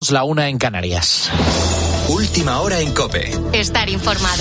La 1 en Canarias. Última hora en COPE. Estar informado.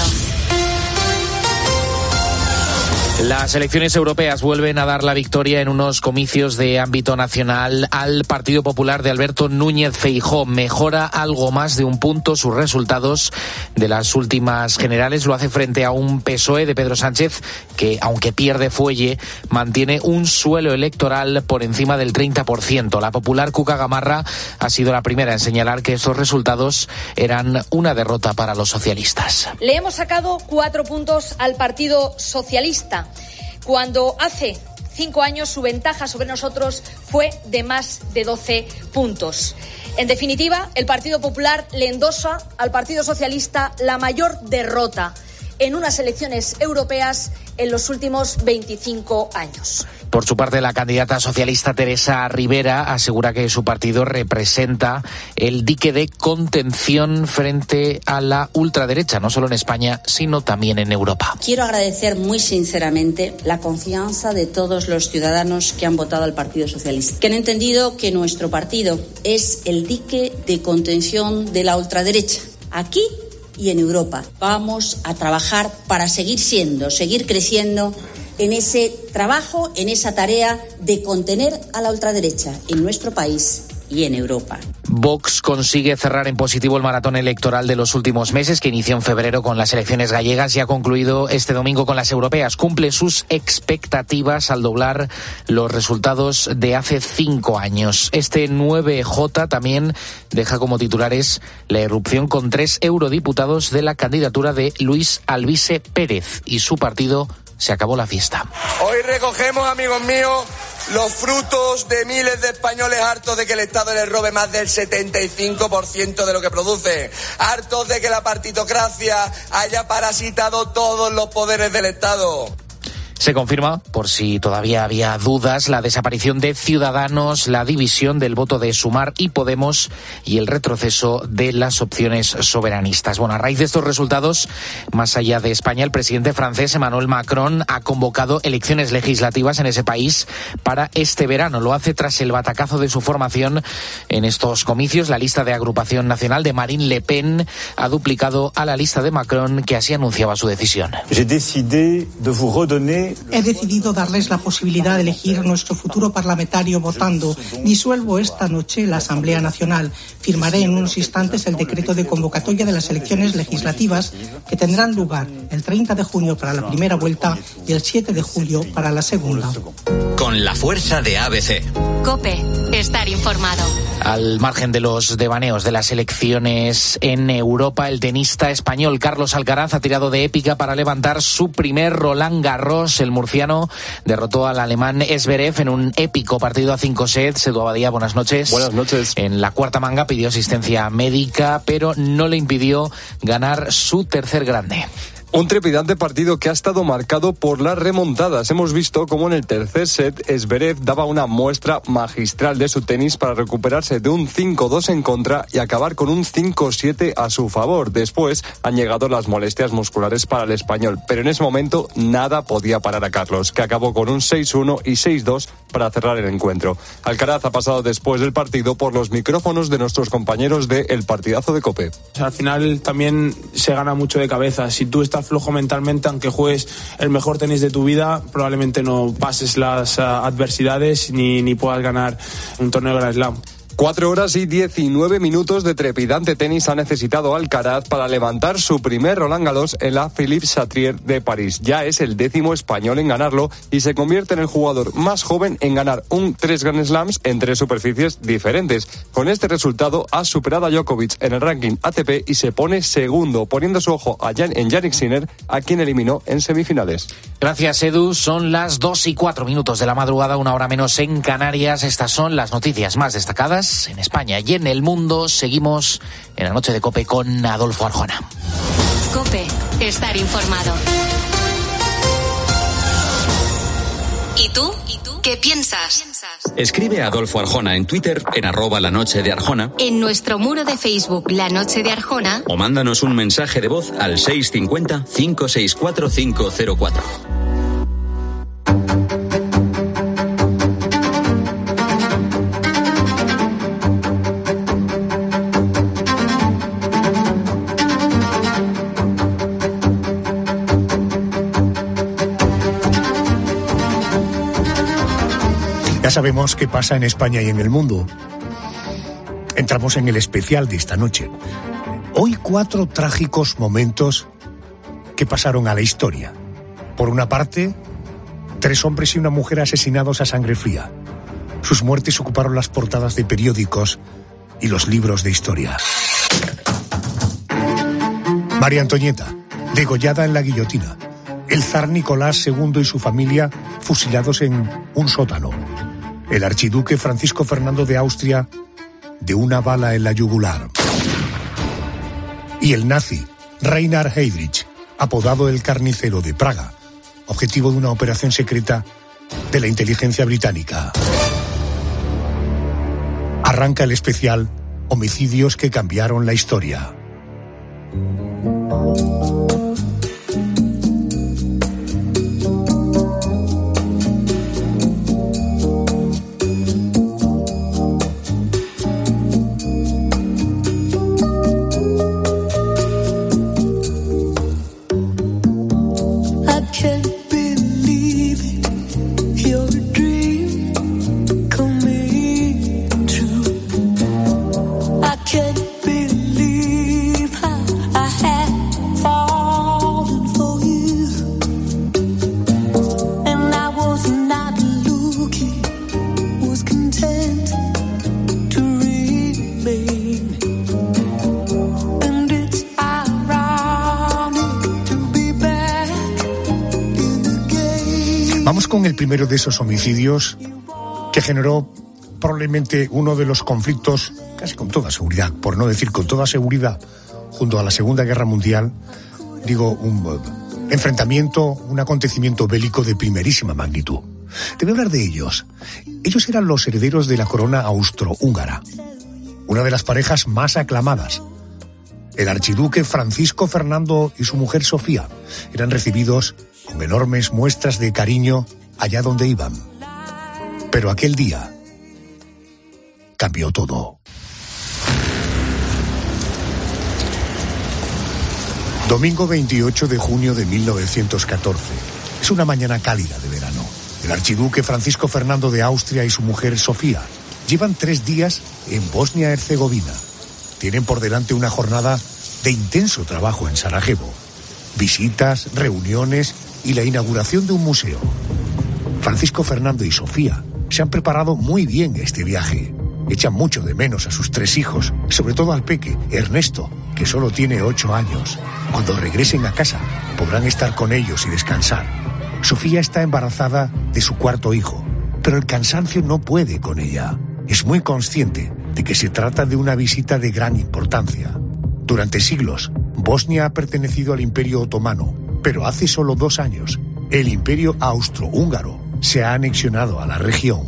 Las elecciones europeas vuelven a dar la victoria en unos comicios de ámbito nacional al Partido Popular de Alberto Núñez Feijóo. Mejora algo más de un punto sus resultados de las últimas generales. Lo hace frente a un PSOE de Pedro Sánchez que, aunque pierde fuelle, mantiene un suelo electoral por encima del 30%. La popular Cuca Gamarra ha sido la primera en señalar que estos resultados eran una derrota para los socialistas. Le hemos sacado 4 puntos al Partido Socialista, cuando hace 5 años su ventaja sobre nosotros fue de más de 12 puntos. En definitiva, el Partido Popular le endosa al Partido Socialista la mayor derrota en unas elecciones europeas en los últimos 25 años. Por su parte, la candidata socialista Teresa Rivera asegura que su partido representa el dique de contención frente a la ultraderecha, no solo en España, sino también en Europa. Quiero agradecer muy sinceramente la confianza de todos los ciudadanos que han votado al Partido Socialista, que han entendido que nuestro partido es el dique de contención de la ultraderecha, aquí y en Europa. Vamos a trabajar para seguir creciendo en ese trabajo, en esa tarea de contener a la ultraderecha en nuestro país y en Europa. Vox consigue cerrar en positivo el maratón electoral de los últimos meses, que inició en febrero con las elecciones gallegas y ha concluido este domingo con las europeas. Cumple sus expectativas al doblar los resultados de hace 5 años. Este 9J también deja como titulares la irrupción con 3 eurodiputados de la candidatura de Luis Alvise Pérez y su partido. Se acabó la fiesta. Hoy recogemos, amigos míos, los frutos de miles de españoles hartos de que el Estado les robe más del 75% de lo que produce, hartos de que la partitocracia haya parasitado todos los poderes del Estado. Se confirma, por si todavía había dudas, la desaparición de Ciudadanos, la división del voto de Sumar y Podemos y el retroceso de las opciones soberanistas. Bueno, a raíz de estos resultados, más allá de España, el presidente francés Emmanuel Macron ha convocado elecciones legislativas en ese país para este verano. Lo hace tras el batacazo de su formación en estos comicios. La lista de agrupación nacional de Marine Le Pen ha duplicado a la lista de Macron, que así anunciaba su decisión. He decidido darles la posibilidad de elegir nuestro futuro parlamentario votando. Disuelvo esta noche la Asamblea Nacional. Firmaré en unos instantes el decreto de convocatoria de las elecciones legislativas que tendrán lugar el 30 de junio para la primera vuelta y el 7 de julio para la segunda. Con la fuerza de ABC. COPE. Estar informado. Al margen de los devaneos de las elecciones en Europa, el tenista español Carlos Alcaraz ha tirado de épica para levantar su primer Roland Garros. El murciano derrotó al alemán Zverev en un épico partido a 5 sets. Edu Abadía, buenas noches. Buenas noches. En la cuarta manga pidió asistencia médica, pero no le impidió ganar su tercer grande. Un trepidante partido que ha estado marcado por las remontadas. Hemos visto cómo en el tercer set Zverev daba una muestra magistral de su tenis para recuperarse de un 5-2 en contra y acabar con un 5-7 a su favor. Después han llegado las molestias musculares para el español, pero en ese momento nada podía parar a Carlos, que acabó con un 6-1 y 6-2 para cerrar el encuentro. Alcaraz ha pasado después del partido por los micrófonos de nuestros compañeros de El Partidazo de COPE. Al final también se gana mucho de cabeza. Si tú estás flojo mentalmente, aunque juegues el mejor tenis de tu vida, probablemente no pases las adversidades ni puedas ganar un torneo de Grand Slam. 4 horas y 19 minutos de trepidante tenis ha necesitado Alcaraz para levantar su primer Roland Garros en la Philippe Chatrier de París. Ya es el 10º español en ganarlo y se convierte en el jugador más joven en ganar 3 Grand Slams en 3 superficies diferentes. Con este resultado ha superado a Djokovic en el ranking ATP y se pone segundo, poniendo su ojo en Jannik Sinner, a quien eliminó en semifinales. Gracias, Edu. Son las 2:04 de la madrugada, 1 hora menos en Canarias. Estas son las noticias más destacadas en España y en el mundo. Seguimos en la noche de COPE con Adolfo Arjona. COPE. Estar informado. ¿Y tú? ¿Qué piensas? Escribe a Adolfo Arjona en Twitter, en @lanochedearjona. En nuestro muro de Facebook, La Noche de Arjona. O mándanos un mensaje de voz al 650 564 504. sabemos qué pasa en España y en el mundo. Entramos en el especial de esta noche. Hoy 4 trágicos momentos que pasaron a la historia. Por una parte, 3 hombres y una mujer asesinados a sangre fría. Sus muertes ocuparon las portadas de periódicos y los libros de historia. María Antonieta, degollada en la guillotina. El zar Nicolás II y su familia fusilados en un sótano. El archiduque Francisco Fernando de Austria de una bala en la yugular. Y el nazi Reinhard Heydrich, apodado el Carnicero de Praga, objetivo de una operación secreta de la inteligencia británica. Arranca el especial Homicidios que cambiaron la historia. Vamos con el primero de esos homicidios que generó probablemente uno de los conflictos, casi con toda seguridad, por no decir con toda seguridad, junto a la Segunda Guerra Mundial, un enfrentamiento, un acontecimiento bélico de primerísima magnitud. Te voy a hablar de ellos. Ellos eran los herederos de la corona austrohúngara, una de las parejas más aclamadas. El archiduque Francisco Fernando y su mujer Sofía eran recibidos con enormes muestras de cariño allá donde iban. Pero aquel día cambió todo. Domingo 28 de junio de 1914. Es una mañana cálida de verano. El archiduque Francisco Fernando de Austria y su mujer Sofía llevan 3 días en Bosnia-Herzegovina. Tienen por delante una jornada de intenso trabajo en Sarajevo. Visitas, reuniones y la inauguración de un museo. Francisco Fernando y Sofía se han preparado muy bien este viaje. Echan mucho de menos a sus 3 hijos, sobre todo al peque, Ernesto, que solo tiene 8 años. Cuando regresen a casa, podrán estar con ellos y descansar. Sofía está embarazada de su 4º hijo, pero el cansancio no puede con ella. Es muy consciente de que se trata de una visita de gran importancia. Durante siglos, Bosnia ha pertenecido al Imperio Otomano, pero hace solo 2 años, el Imperio Austrohúngaro se ha anexionado a la región.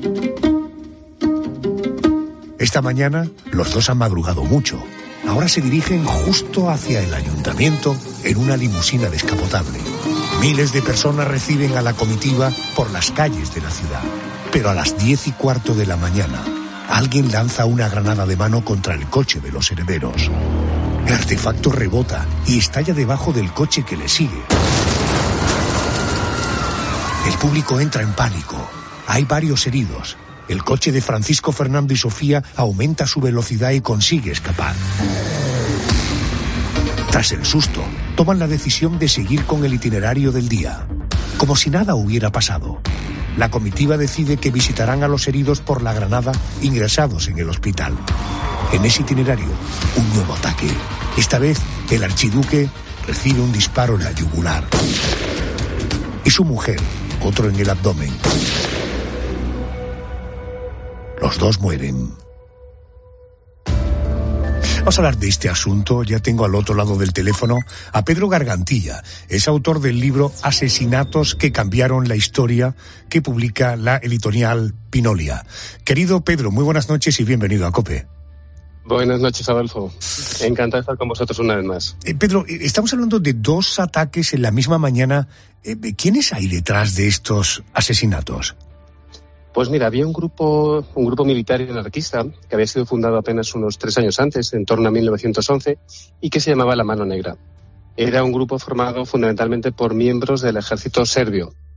Esta mañana, los dos han madrugado mucho. Ahora se dirigen justo hacia el ayuntamiento en una limusina descapotable. Miles de personas reciben a la comitiva por las calles de la ciudad. Pero a las 10:15 de la mañana, alguien lanza una granada de mano contra el coche de los herederos. El artefacto rebota y estalla debajo del coche que le sigue. El público entra en pánico. Hay varios heridos. El coche de Francisco Fernando y Sofía aumenta su velocidad y consigue escapar. Tras el susto, toman la decisión de seguir con el itinerario del día, como si nada hubiera pasado. La comitiva decide que visitarán a los heridos por la granada ingresados en el hospital. En ese itinerario, un nuevo ataque. Esta vez, el archiduque recibe un disparo en la yugular. Y su mujer, otro en el abdomen. Los dos mueren. Vamos a hablar de este asunto. Ya tengo al otro lado del teléfono a Pedro Gargantilla. Es autor del libro Asesinatos que cambiaron la historia, que publica la editorial Pinolia. Querido Pedro, muy buenas noches y bienvenido a COPE. Buenas noches, Adolfo. Encantado de estar con vosotros una vez más. Pedro, estamos hablando de 2 ataques en la misma mañana. ¿Quiénes hay detrás de estos asesinatos? Pues mira, había un grupo militar y anarquista que había sido fundado apenas unos 3 años antes, en torno a 1911, y que se llamaba La Mano Negra. Era un grupo formado fundamentalmente por miembros del ejército serbio.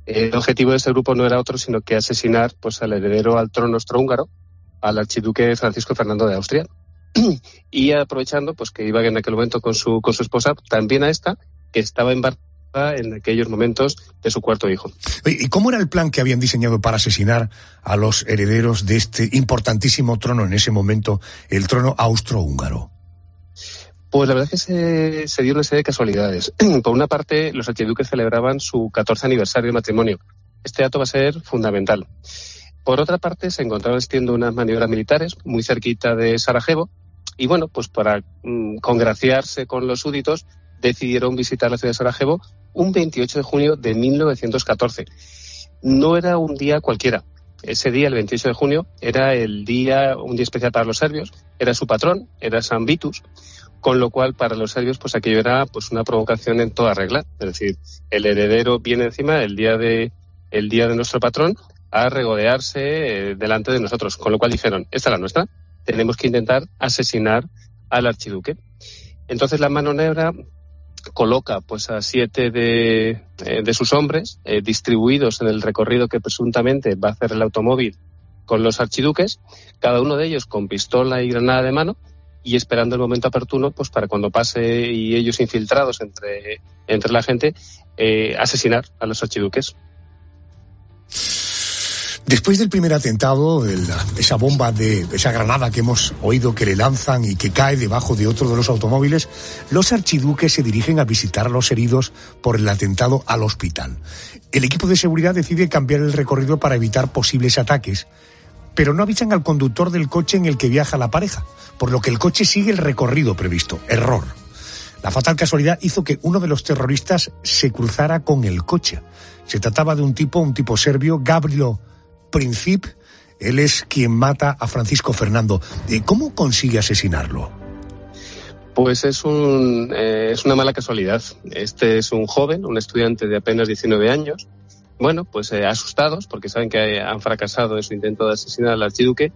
El objetivo de ese grupo no era otro sino que asesinar pues al heredero al trono austrohúngaro, al archiduque Francisco Fernando de Austria. Y aprovechando pues que iba en aquel momento con su esposa, también a esta, que estaba embarazada en aquellos momentos de su cuarto hijo. ¿Y cómo era el plan que habían diseñado para asesinar a los herederos de este importantísimo trono en ese momento, el trono austrohúngaro? Pues la verdad es que se dio una serie de casualidades. Por una parte, los archiduques celebraban su 14 aniversario de matrimonio. Este dato va a ser fundamental. Por otra parte, se encontraban haciendo unas maniobras militares muy cerquita de Sarajevo y bueno, pues para congraciarse con los súbditos, decidieron visitar la ciudad de Sarajevo un 28 de junio de 1914. No era un día cualquiera. Ese día, el 28 de junio, era un día especial para los serbios. Era su patrón, era San Vitus, con lo cual para los serbios pues aquello era pues una provocación en toda regla. Es decir, el heredero viene encima el día de nuestro patrón a regodearse delante de nosotros. Con lo cual dijeron, esta es la nuestra, tenemos que intentar asesinar al archiduque. Entonces la mano negra coloca pues a 7 de sus hombres distribuidos en el recorrido que presuntamente va a hacer el automóvil con los archiduques, cada uno de ellos con pistola y granada de mano y esperando el momento oportuno pues para cuando pase y ellos infiltrados entre la gente asesinar a los archiduques. Después del primer atentado, esa bomba, esa granada que hemos oído que le lanzan y que cae debajo de otro de los automóviles, los archiduques se dirigen a visitar a los heridos por el atentado al hospital. El equipo de seguridad decide cambiar el recorrido para evitar posibles ataques, pero no avisan al conductor del coche en el que viaja la pareja, por lo que el coche sigue el recorrido previsto. Error. La fatal casualidad hizo que uno de los terroristas se cruzara con el coche. Se trataba de un tipo serbio, Gavrilo Princip. Él es quien mata a Francisco Fernando. ¿Cómo consigue asesinarlo? Pues es una mala casualidad. Este es un joven, un estudiante de apenas 19 años. Bueno, pues asustados porque saben que han fracasado en su intento de asesinar al archiduque,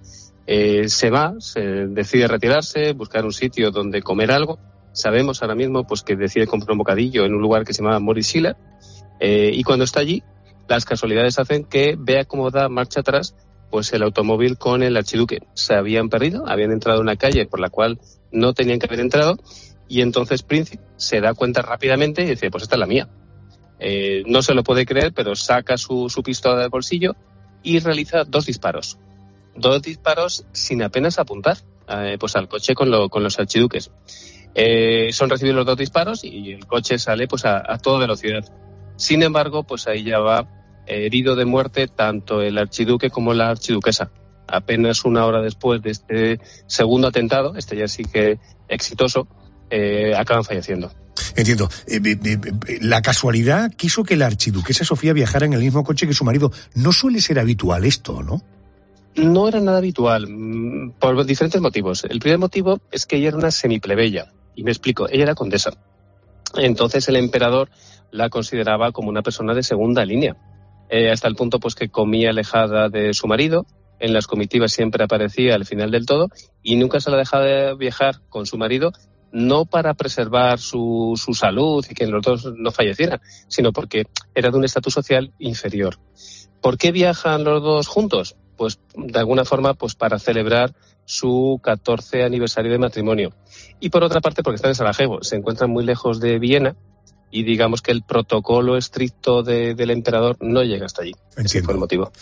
se decide retirarse, buscar un sitio donde comer algo. Sabemos ahora mismo pues que decide comprar un bocadillo en un lugar que se llama Moritz Schiller, y cuando está allí las casualidades hacen que vea cómo da marcha atrás pues el automóvil con el archiduque. Se habían perdido, habían entrado en una calle por la cual no tenían que haber entrado y entonces Príncipe se da cuenta rápidamente y dice, pues esta es la mía. No se lo puede creer, pero saca su pistola del bolsillo y realiza 2 disparos. 2 disparos sin apenas apuntar pues al coche con los archiduques. Son recibidos los 2 disparos y el coche sale pues a toda velocidad. Sin embargo, pues ahí ya va herido de muerte tanto el archiduque como la archiduquesa. Apenas una hora después de este segundo atentado, este ya sí que exitoso, acaban falleciendo. Entiendo. La casualidad quiso que la archiduquesa Sofía viajara en el mismo coche que su marido. No suele ser habitual esto, ¿no? No era nada habitual, por diferentes motivos. El primer motivo es que ella era una semiplebeya. Y me explico, ella era condesa. Entonces el emperador la consideraba como una persona de segunda línea. Hasta el punto pues que comía alejada de su marido, en las comitivas siempre aparecía al final del todo y nunca se la dejaba de viajar con su marido, no para preservar su salud y que los dos no fallecieran, sino porque era de un estatus social inferior. ¿Por qué viajan los dos juntos? Pues de alguna forma pues para celebrar su 14 aniversario de matrimonio. Y por otra parte porque están en Sarajevo, se encuentran muy lejos de Viena y digamos que el protocolo estricto del emperador no llega hasta allí. Entiendo. Ese fue el motivo.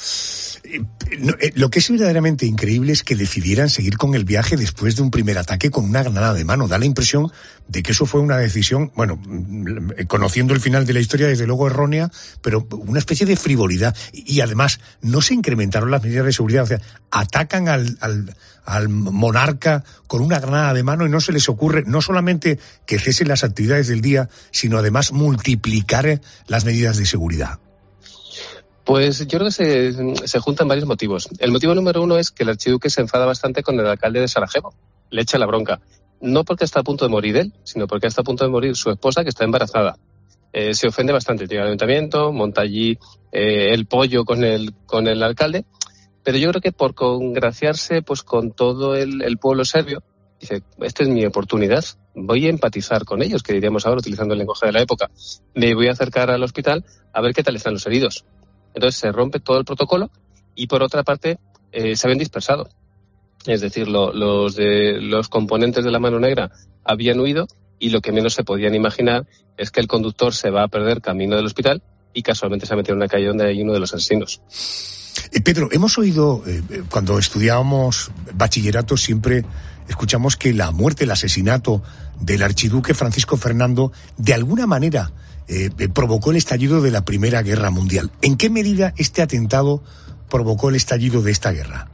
Lo que es verdaderamente increíble es que decidieran seguir con el viaje después de un primer ataque con una granada de mano. Da la impresión de que eso fue una decisión, bueno, conociendo el final de la historia, desde luego errónea, pero una especie de frivolidad. Y además, no se incrementaron las medidas de seguridad. O sea, atacan al monarca con una granada de mano y no se les ocurre no solamente que cesen las actividades del día, sino además multiplicar las medidas de seguridad. Pues yo creo que se juntan varios motivos. El motivo número 1 es que el archiduque se enfada bastante con el alcalde de Sarajevo. Le echa la bronca. No porque está a punto de morir él, sino porque está a punto de morir su esposa, que está embarazada. Se ofende bastante. Llega al ayuntamiento, monta allí el pollo con el alcalde. Pero yo creo que por congraciarse pues con todo el pueblo serbio, dice, esta es mi oportunidad, voy a empatizar con ellos, que diríamos ahora utilizando el lenguaje de la época. Me voy a acercar al hospital a ver qué tal están los heridos. Entonces se rompe todo el protocolo y por otra parte se habían dispersado. Es decir, los componentes de la mano negra habían huido y lo que menos se podían imaginar es que el conductor se va a perder camino del hospital y casualmente se ha metido en una calle donde hay uno de los asesinos. Pedro, hemos oído, cuando estudiábamos bachillerato, siempre escuchamos que la muerte, el asesinato del archiduque Francisco Fernando, de alguna manera provocó el estallido de la Primera Guerra Mundial. ¿En qué medida este atentado provocó el estallido de esta guerra?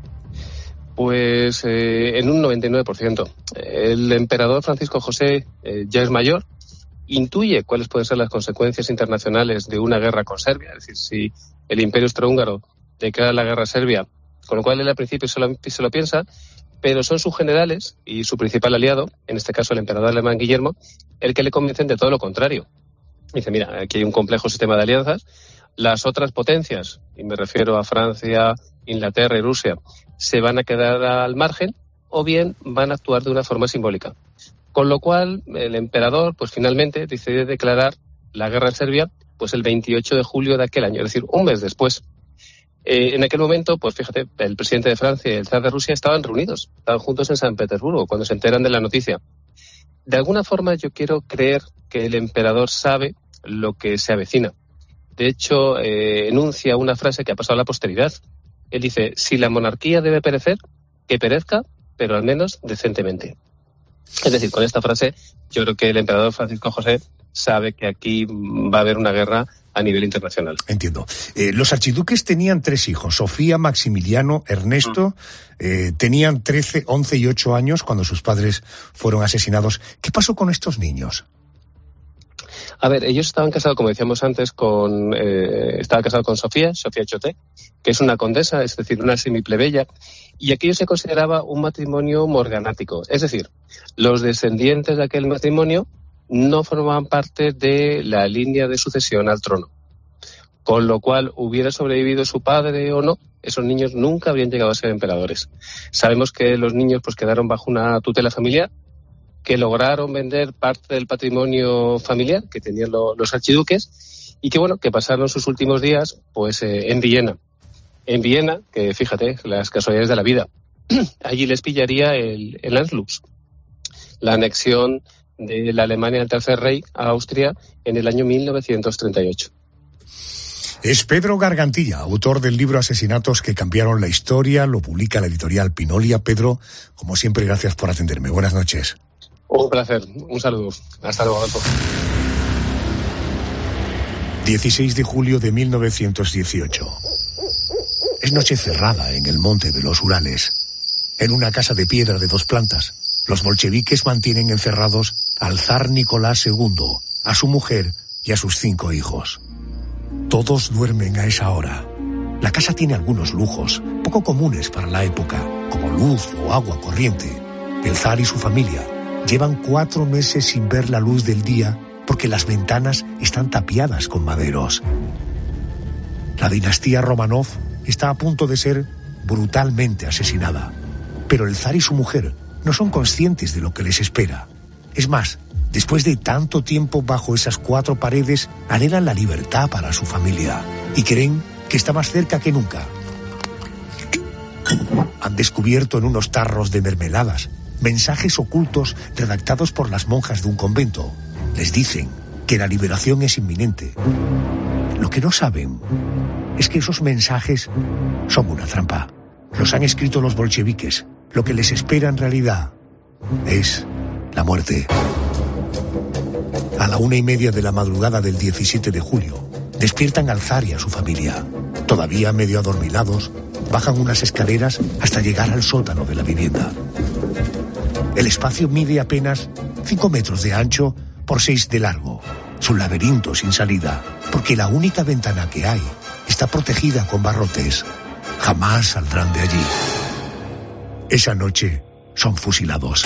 Pues en un 99%. El emperador Francisco José ya es mayor, intuye cuáles pueden ser las consecuencias internacionales de una guerra con Serbia, es decir, si el Imperio Austrohúngaro declara la guerra a Serbia, con lo cual él al principio se lo piensa, pero son sus generales y su principal aliado, en este caso el emperador alemán Guillermo, el que le convencen de todo lo contrario. Dice, mira, aquí hay un complejo sistema de alianzas, las otras potencias, y me refiero a Francia, Inglaterra y Rusia, se van a quedar al margen o bien van a actuar de una forma simbólica. Con lo cual, el emperador, pues finalmente decide declarar la guerra en Serbia, pues el 28 de julio de aquel año, es decir, un mes después. En aquel momento, pues fíjate, el presidente de Francia y el zar de Rusia estaban reunidos, estaban juntos en San Petersburgo cuando se enteran de la noticia. De alguna forma yo quiero creer que el emperador sabe lo que se avecina. De hecho, enuncia una frase que ha pasado a la posteridad. Él dice, si la monarquía debe perecer, que perezca, pero al menos decentemente. Es decir, con esta frase, yo creo que el emperador Francisco José sabe que aquí va a haber una guerra a nivel internacional. Entiendo. Los archiduques tenían 3 hijos, Sofía, Maximiliano, Ernesto. Tenían 13, 11 y 8 años cuando sus padres fueron asesinados. ¿Qué pasó con estos niños? A ver, ellos estaban casados, como decíamos antes, estaba casado con Sofía Choté, que es una condesa, es decir, una semiplebeya, y aquello se consideraba un matrimonio morganático. Es decir, los descendientes de aquel matrimonio no formaban parte de la línea de sucesión al trono. Con lo cual, hubiera sobrevivido su padre o no, esos niños nunca habrían llegado a ser emperadores. Sabemos que los niños pues quedaron bajo una tutela familiar, que lograron vender parte del patrimonio familiar que tenían los archiduques y que, bueno, que pasaron sus últimos días pues en Viena. En Viena, que fíjate, las casualidades de la vida, allí les pillaría el Anschluss, la anexión de la Alemania del Tercer Reich a Austria en el año 1938. Es Pedro Gargantilla, autor del libro Asesinatos que cambiaron la historia, lo publica la editorial Pinolia. Pedro, como siempre, gracias por atenderme. Buenas noches. Un placer, un saludo. Hasta luego, Adolfo. 16 de julio de 1918. Es noche cerrada en el monte de los Urales. En una casa de piedra de 2 plantas, los bolcheviques mantienen encerrados al zar Nicolás II, a su mujer y a sus 5 hijos. Todos duermen a esa hora. La casa tiene algunos lujos, poco comunes para la época, como luz o agua corriente. El zar y su familia llevan 4 meses sin ver la luz del día porque las ventanas están tapiadas con maderos. La dinastía Romanov está a punto de ser brutalmente asesinada, pero el zar y su mujer no son conscientes de lo que les espera. Es más, después de tanto tiempo bajo esas 4 paredes, anhelan la libertad para su familia y creen que está más cerca que nunca. Han descubierto en unos tarros de mermeladas mensajes ocultos redactados por las monjas de un convento. Les dicen que la liberación es inminente. Lo que no saben es que esos mensajes son una trampa. Los han escrito los bolcheviques. Lo que les espera en realidad es la muerte. A la 1:30 de la madrugada del 17 de julio, despiertan al zar y a su familia. Todavía medio adormilados, bajan unas escaleras hasta llegar al sótano de la vivienda. El espacio mide apenas 5 metros de ancho por 6 de largo. Es un laberinto sin salida, porque la única ventana que hay está protegida con barrotes. Jamás saldrán de allí. Esa noche son fusilados.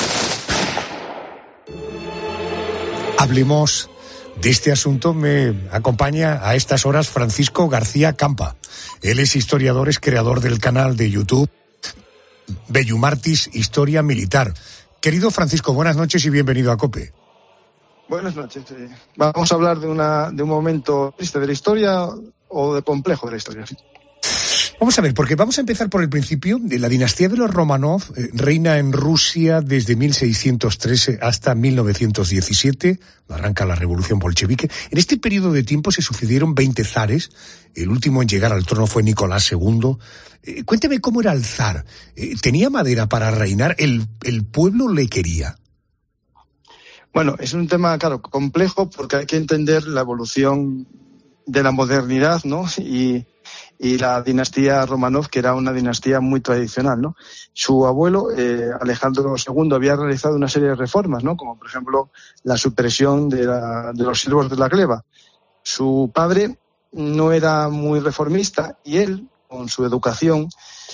Hablemos de este asunto. Me acompaña a estas horas Francisco García Campa. Él es historiador, es creador del canal de YouTube Bellumartis Historia Militar. Querido Francisco, buenas noches y bienvenido a COPE. Buenas noches. Vamos a hablar de un momento triste de la historia, o de complejo de la historia. ¿Sí? Vamos a ver, porque vamos a empezar por el principio. La dinastía de los Romanov reina en Rusia desde 1613 hasta 1917, arranca la revolución bolchevique. En este periodo de tiempo se sucedieron 20 zares, el último en llegar al trono fue Nicolás II. Cuénteme cómo era el zar. ¿Tenía madera para reinar? ¿El pueblo le quería? Bueno, es un tema, claro, complejo porque hay que entender la evolución de la modernidad, ¿no? Y la dinastía Romanov, que era una dinastía muy tradicional, ¿no? Su abuelo, Alejandro II, había realizado una serie de reformas, ¿no? Como, por ejemplo, la supresión de los siervos de la gleba. Su padre no era muy reformista y él, con su educación,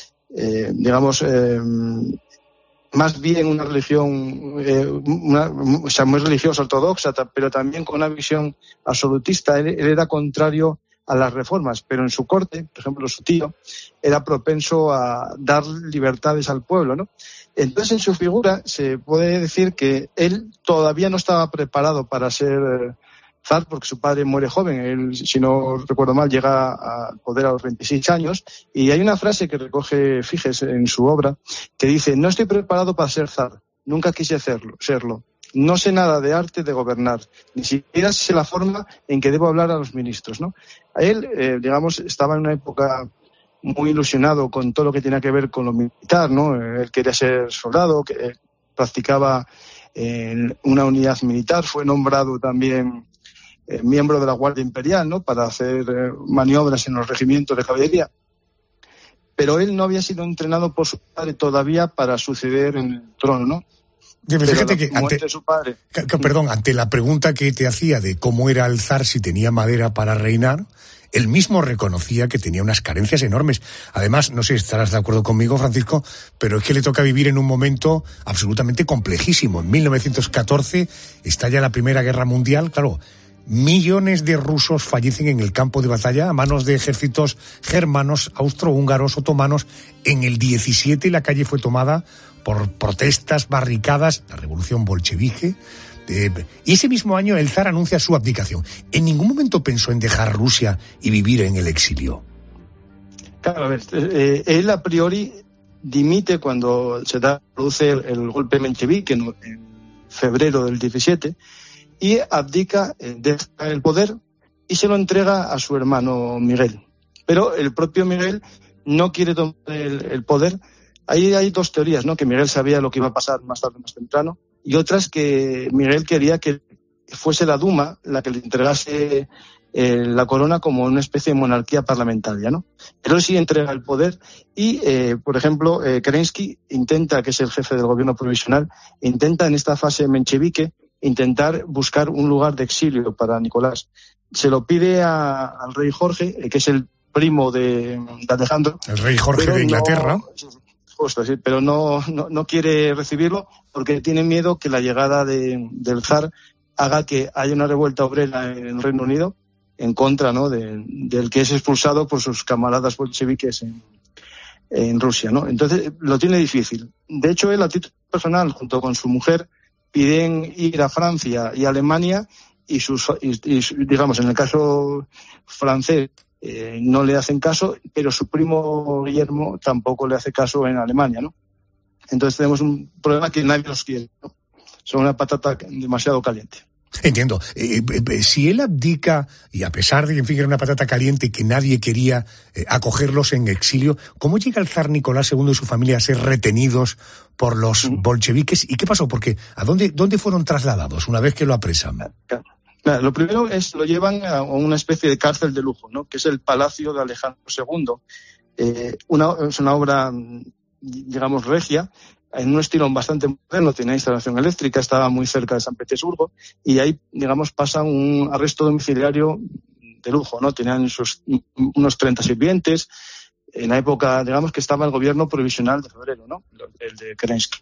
más bien una religión muy religiosa, ortodoxa, pero también con una visión absolutista. Él era contrario a las reformas, pero en su corte, por ejemplo, su tío, era propenso a dar libertades al pueblo, ¿no? Entonces, en su figura se puede decir que él todavía no estaba preparado para ser zar, porque su padre muere joven. Él, si no recuerdo mal, llega al poder a los 26 años, y hay una frase que recoge Figes en su obra, que dice: no estoy preparado para ser zar, nunca quise serlo. No sé nada de arte de gobernar, ni siquiera sé la forma en que debo hablar a los ministros, ¿no? Él, estaba en una época muy ilusionado con todo lo que tenía que ver con lo militar, ¿no? Él quería ser soldado, que practicaba en una unidad militar, fue nombrado también miembro de la Guardia Imperial, ¿no? Para hacer maniobras en los regimientos de caballería. Pero él no había sido entrenado por su padre todavía para suceder en el trono, ¿no? Fíjate que ante la pregunta que te hacía de cómo era el zar, si tenía madera para reinar, él mismo reconocía que tenía unas carencias enormes. Además, no sé si estarás de acuerdo conmigo, Francisco, pero es que le toca vivir en un momento absolutamente complejísimo. En 1914 estalla la Primera Guerra Mundial, claro. Millones de rusos fallecen en el campo de batalla a manos de ejércitos germanos, austrohúngaros, otomanos. En el 17 la calle fue tomada por protestas, barricadas, la revolución bolchevique. Y ese mismo año el zar anuncia su abdicación. ¿En ningún momento pensó en dejar Rusia y vivir en el exilio? Claro, a ver, él a priori dimite cuando se produce el golpe menchevique en febrero del 17 y abdica, deja el poder y se lo entrega a su hermano Miguel. Pero el propio Miguel no quiere tomar el poder. Ahí hay dos teorías, ¿no? Que Miguel sabía lo que iba a pasar más tarde o más temprano, y otras que Miguel quería que fuese la Duma la que le entregase la corona como una especie de monarquía parlamentaria, ¿no? Pero él sí entrega el poder y, por ejemplo, Kerensky intenta, que es el jefe del gobierno provisional, intenta en esta fase menchevique intentar buscar un lugar de exilio para Nicolás. Se lo pide al rey Jorge, que es el primo de Alejandro. El rey Jorge de Inglaterra. Justo, sí, pero no quiere recibirlo porque tiene miedo que la llegada del zar haga que haya una revuelta obrera en el Reino Unido en contra, ¿no?, del que es expulsado por sus camaradas bolcheviques en Rusia, ¿no? Entonces lo tiene difícil. De hecho, él a título personal, junto con su mujer, piden ir a Francia y Alemania y digamos, en el caso francés, no le hacen caso, pero su primo Guillermo tampoco le hace caso en Alemania, ¿no? Entonces tenemos un problema que nadie los quiere, ¿no? Son una patata demasiado caliente. Entiendo. Si él abdica, y a pesar de que era una patata caliente que nadie quería acogerlos en exilio, ¿cómo llega el zar Nicolás II y su familia a ser retenidos por los bolcheviques? ¿Y qué pasó? Porque ¿dónde fueron trasladados una vez que lo apresan? Claro, lo primero lo llevan a una especie de cárcel de lujo, ¿no?, que es el Palacio de Alejandro II. Es una obra, digamos, regia, en un estilo bastante moderno, tenía instalación eléctrica, estaba muy cerca de San Petersburgo, y ahí, digamos, pasa un arresto domiciliario de lujo, ¿no? Tenían unos 30 sirvientes. En la época, digamos, que estaba el gobierno provisional de febrero, ¿no?, el de Kerensky.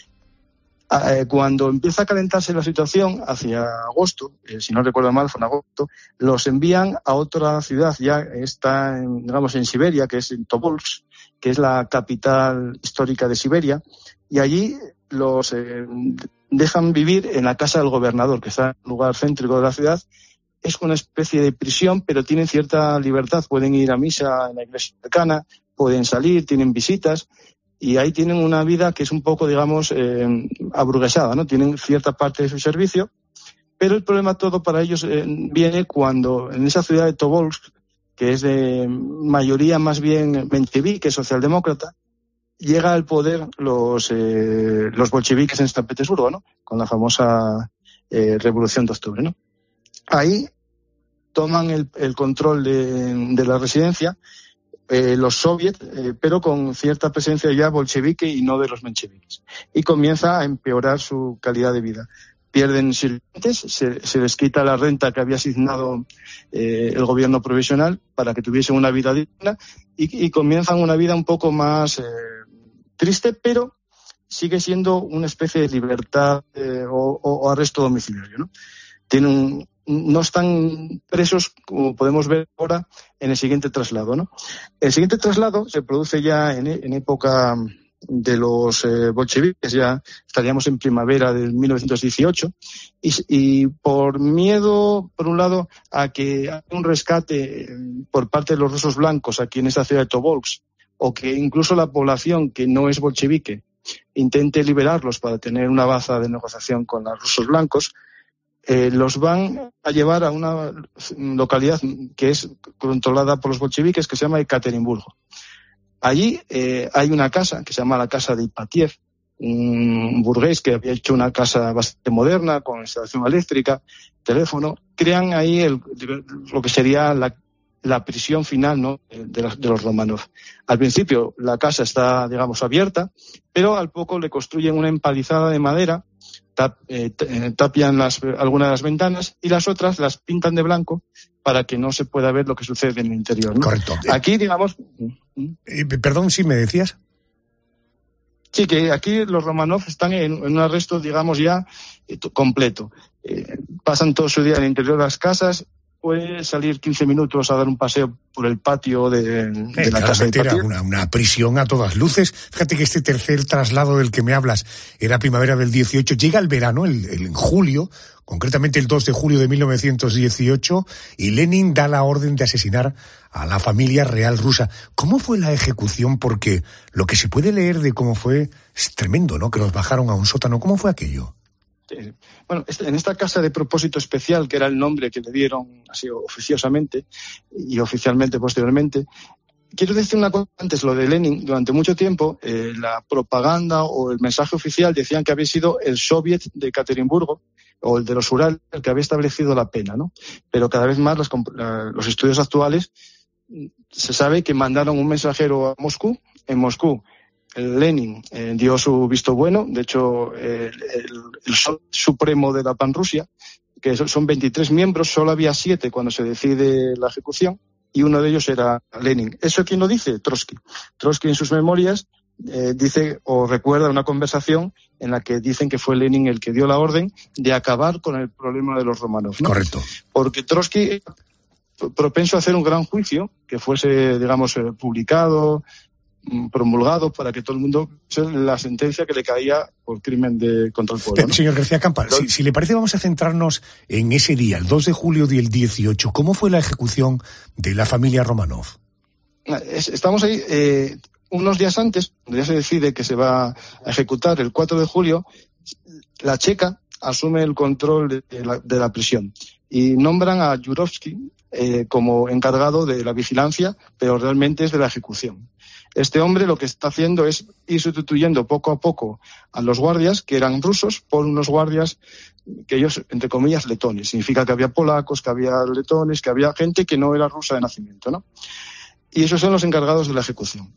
Cuando empieza a calentarse la situación, hacia agosto, si no recuerdo mal, fue en agosto, los envían a otra ciudad, ya está, en Siberia, que es en Tobolsk, que es la capital histórica de Siberia, y allí los dejan vivir en la casa del gobernador, que está en un lugar céntrico de la ciudad, es una especie de prisión, pero tienen cierta libertad. Pueden ir a misa en la iglesia cercana, pueden salir, tienen visitas, y ahí tienen una vida que es un poco, digamos, aburguesada, ¿no? Tienen cierta parte de su servicio, pero el problema todo para ellos viene cuando en esa ciudad de Tobolsk, que es de mayoría más bien menchevique, socialdemócrata, llega al poder los bolcheviques en San Petersburgo, ¿no? Con la famosa Revolución de Octubre, ¿no? Ahí toman el control de la residencia los soviets, pero con cierta presencia ya bolchevique y no de los mencheviques. Y comienza a empeorar su calidad de vida. Pierden sirvientes, se les quita la renta que había asignado el gobierno provisional para que tuviesen una vida digna y comienzan una vida un poco más triste, pero sigue siendo una especie de libertad o arresto domiciliario, ¿no? No están presos, como podemos ver ahora, en el siguiente traslado, ¿no? El siguiente traslado se produce ya en época de los bolcheviques, ya estaríamos en primavera del 1918, y por miedo, por un lado, a que haya un rescate por parte de los rusos blancos aquí en esta ciudad de Tobolsk, o que incluso la población que no es bolchevique intente liberarlos para tener una baza de negociación con los rusos blancos, los van a llevar a una localidad que es controlada por los bolcheviques, que se llama Ekaterimburgo. Allí hay una casa que se llama la casa de Ipatiev, un burgués que había hecho una casa bastante moderna, con instalación eléctrica, teléfono. Crean ahí lo que sería la prisión final, ¿no?, de los Romanov. Al principio la casa está, digamos, abierta, pero al poco le construyen una empalizada de madera, tapian algunas de las ventanas y las otras las pintan de blanco para que no se pueda ver lo que sucede en el interior, ¿no? Correcto. Aquí, digamos... Perdón, ¿sí me decías? Sí, que aquí los Romanov están en un arresto, digamos, ya completo. Pasan todo su día en el interior de las casas. Puede salir 15 minutos a dar un paseo por el patio de la casa de Ipatiev. Era una prisión a todas luces. Fíjate que este tercer traslado del que me hablas era primavera del 18. Llega el verano, en julio, concretamente el 2 de julio de 1918, y Lenin da la orden de asesinar a la familia real rusa. ¿Cómo fue la ejecución? Porque lo que se puede leer de cómo fue es tremendo, ¿no? Que los bajaron a un sótano. ¿Cómo fue aquello? Bueno, en esta casa de propósito especial, que era el nombre que le dieron así oficiosamente y oficialmente posteriormente, quiero decir una cosa antes, lo de Lenin. Durante mucho tiempo la propaganda o el mensaje oficial decían que había sido el Soviet de Ekaterimburgo o el de los Urales el que había establecido la pena, ¿no? Pero cada vez más los estudios actuales se sabe que mandaron un mensajero a Moscú. En Moscú Lenin dio su visto bueno. De hecho, el supremo de la Panrusia, que son 23 miembros, solo había 7 cuando se decide la ejecución, y uno de ellos era Lenin. ¿Eso quién lo dice? Trotsky. Trotsky en sus memorias dice o recuerda una conversación en la que dicen que fue Lenin el que dio la orden de acabar con el problema de los Romanov, ¿no? Correcto. Porque Trotsky propenso a hacer un gran juicio que fuese, digamos, publicado, promulgado, para que todo el mundo la sentencia que le caía por crimen contra el pueblo, ¿no? Señor García Campa, si le parece, vamos a centrarnos en ese día, el 2 de julio del 18. ¿Cómo fue la ejecución de la familia Romanov? Estamos ahí unos días antes, cuando ya se decide que se va a ejecutar el 4 de julio, la Checa asume el control de la prisión y nombran a Yurovsky como encargado de la vigilancia, pero realmente es de la ejecución. Este hombre lo que está haciendo es ir sustituyendo poco a poco a los guardias, que eran rusos, por unos guardias que ellos, entre comillas, letones. Significa que había polacos, que había letones, que había gente que no era rusa de nacimiento, ¿no? Y esos son los encargados de la ejecución.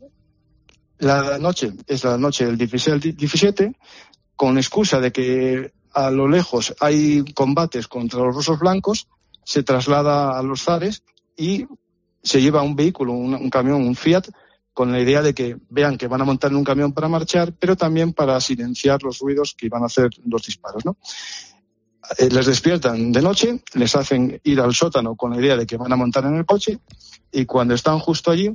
La noche es la noche del 16 al 17, con excusa de que a lo lejos hay combates contra los rusos blancos, se traslada a los zares y se lleva un vehículo, un camión, un Fiat, con la idea de que vean que van a montar en un camión para marchar, pero también para silenciar los ruidos que iban a hacer los disparos, ¿no? Les despiertan de noche, les hacen ir al sótano con la idea de que van a montar en el coche, y cuando están justo allí,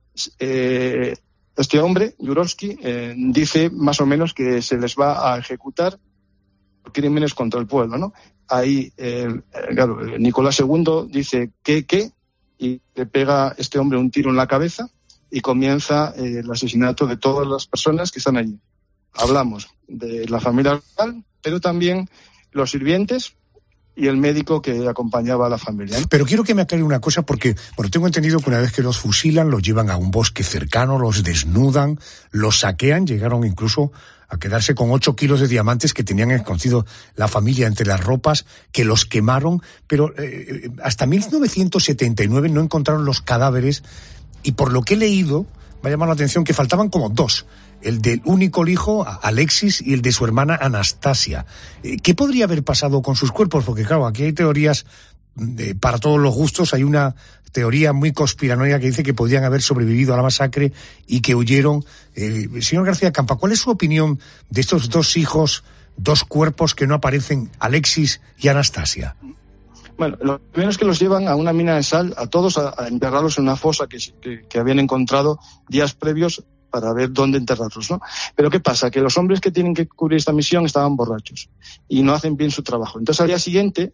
este hombre, Yurovsky, dice más o menos que se les va a ejecutar crímenes contra el pueblo, ¿no? ahí, claro, Nicolás II dice ¿qué? Y le pega a este hombre un tiro en la cabeza y comienza el asesinato de todas las personas que están allí. Hablamos de la familia real, pero también los sirvientes y el médico que acompañaba a la familia. Pero quiero que me aclare una cosa, porque tengo entendido que una vez que los fusilan, los llevan a un bosque cercano, los desnudan, los saquean, llegaron incluso a quedarse con 8 kilos de diamantes que tenían escondido la familia entre las ropas, que los quemaron, pero hasta 1979 no encontraron los cadáveres, y por lo que he leído, me ha llamado la atención que faltaban como 2, el del único hijo, Alexis, y el de su hermana Anastasia. ¿Qué podría haber pasado con sus cuerpos? Porque claro, aquí hay teorías para todos los gustos. Hay una teoría muy conspiranoica que dice que podrían haber sobrevivido a la masacre y que huyeron. Señor García Campa, ¿cuál es su opinión de estos 2 hijos, 2 cuerpos que no aparecen, Alexis y Anastasia? Bueno, lo primero es que los llevan a una mina de sal, a todos a enterrarlos en una fosa que habían encontrado días previos para ver dónde enterrarlos, ¿no? Pero ¿qué pasa? Que los hombres que tienen que cubrir esta misión estaban borrachos y no hacen bien su trabajo. Entonces al día siguiente,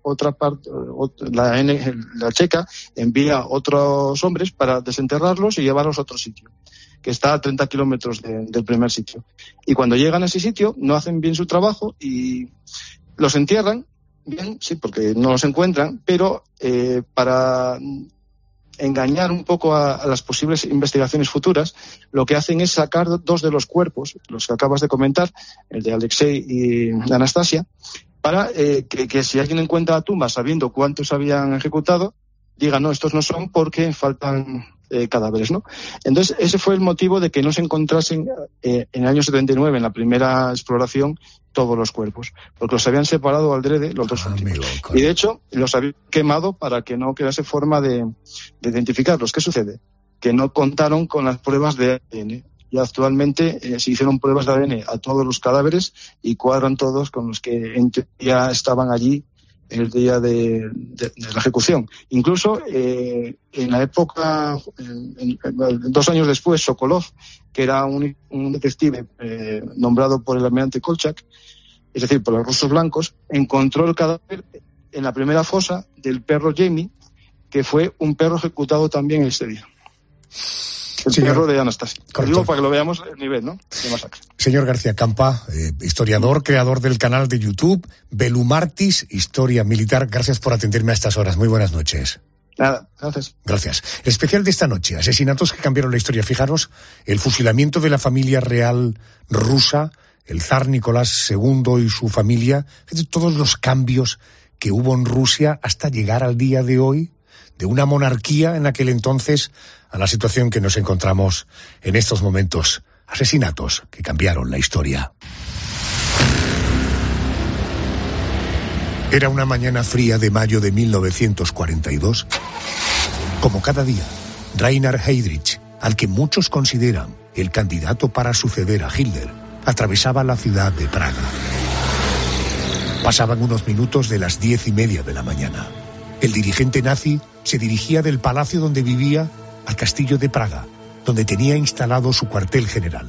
la checa envía otros hombres para desenterrarlos y llevarlos a otro sitio, que está a 30 kilómetros del primer sitio. Y cuando llegan a ese sitio, no hacen bien su trabajo y los entierran. Bien, sí, porque no los encuentran, pero para engañar un poco a las posibles investigaciones futuras, lo que hacen es sacar 2 de los cuerpos, los que acabas de comentar, el de Alexei y de Anastasia, para que si alguien encuentra la tumba sabiendo cuántos habían ejecutado, diga, no, estos no son porque faltan cadáveres, ¿no? Entonces, ese fue el motivo de que no se encontrasen en el año 79, en la primera exploración, todos los cuerpos, porque los habían separado al drede los 2 últimos. Y de hecho, los habían quemado para que no quedase forma de identificarlos. ¿Qué sucede? Que no contaron con las pruebas de ADN. Y actualmente se hicieron pruebas de ADN a todos los cadáveres y cuadran todos con los que ya estaban allí el día de la ejecución. Incluso en la época, 2 años después, Sokolov, que era un detective nombrado por el almirante Kolchak, es decir, por los rusos blancos, encontró el cadáver en la primera fosa del perro Jamie, que fue un perro ejecutado también ese día. El perro de Anastasia. Lo digo para que lo veamos el nivel, ¿no?, de masacre. Señor García Campa, historiador, creador del canal de YouTube Belumartis, Historia Militar. Gracias por atenderme a estas horas. Muy buenas noches. Nada, gracias. Gracias. El especial de esta noche, asesinatos que cambiaron la historia. Fijaros, el fusilamiento de la familia real rusa, el zar Nicolás II y su familia, todos los cambios que hubo en Rusia hasta llegar al día de hoy, de una monarquía en aquel entonces a la situación que nos encontramos en estos momentos. Asesinatos que cambiaron la historia. Era una mañana fría de mayo de 1942. Como cada día, Reinhard Heydrich, al que muchos consideran el candidato para suceder a Hitler, atravesaba la ciudad de Praga. Pasaban unos minutos de las 10:30 de la mañana. El dirigente nazi se dirigía del palacio donde vivía al castillo de Praga, donde tenía instalado su cuartel general.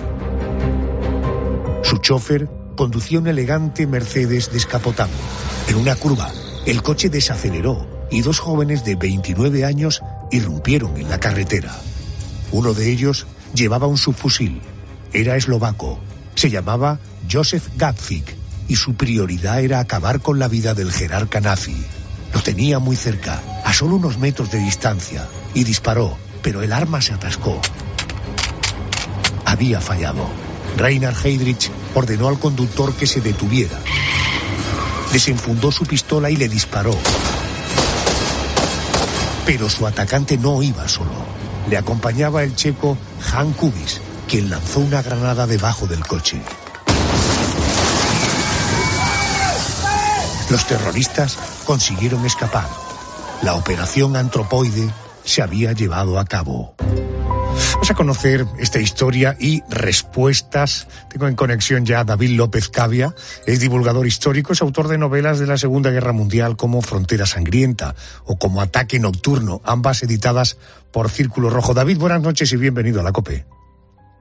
Su chofer conducía un elegante Mercedes descapotable. En una curva, el coche desaceleró y 2 jóvenes de 29 años irrumpieron en la carretera. Uno de ellos llevaba un subfusil. Era eslovaco. Se llamaba Josef Gatzik y su prioridad era acabar con la vida del jerarca nazi. Lo tenía muy cerca, a solo unos metros de distancia, y disparó, pero el arma se atascó. Había fallado. Reinhard Heydrich ordenó al conductor que se detuviera. Desenfundó su pistola y le disparó. Pero su atacante no iba solo. Le acompañaba el checo Han Kubis, quien lanzó una granada debajo del coche. Los terroristas consiguieron escapar. La operación Antropoide se había llevado a cabo. Vamos a conocer esta historia y respuestas. Tengo en conexión ya a David López Cavia, es divulgador histórico, es autor de novelas de la Segunda Guerra Mundial como Frontera Sangrienta o como Ataque Nocturno, ambas editadas por Círculo Rojo. David, buenas noches y bienvenido a la COPE.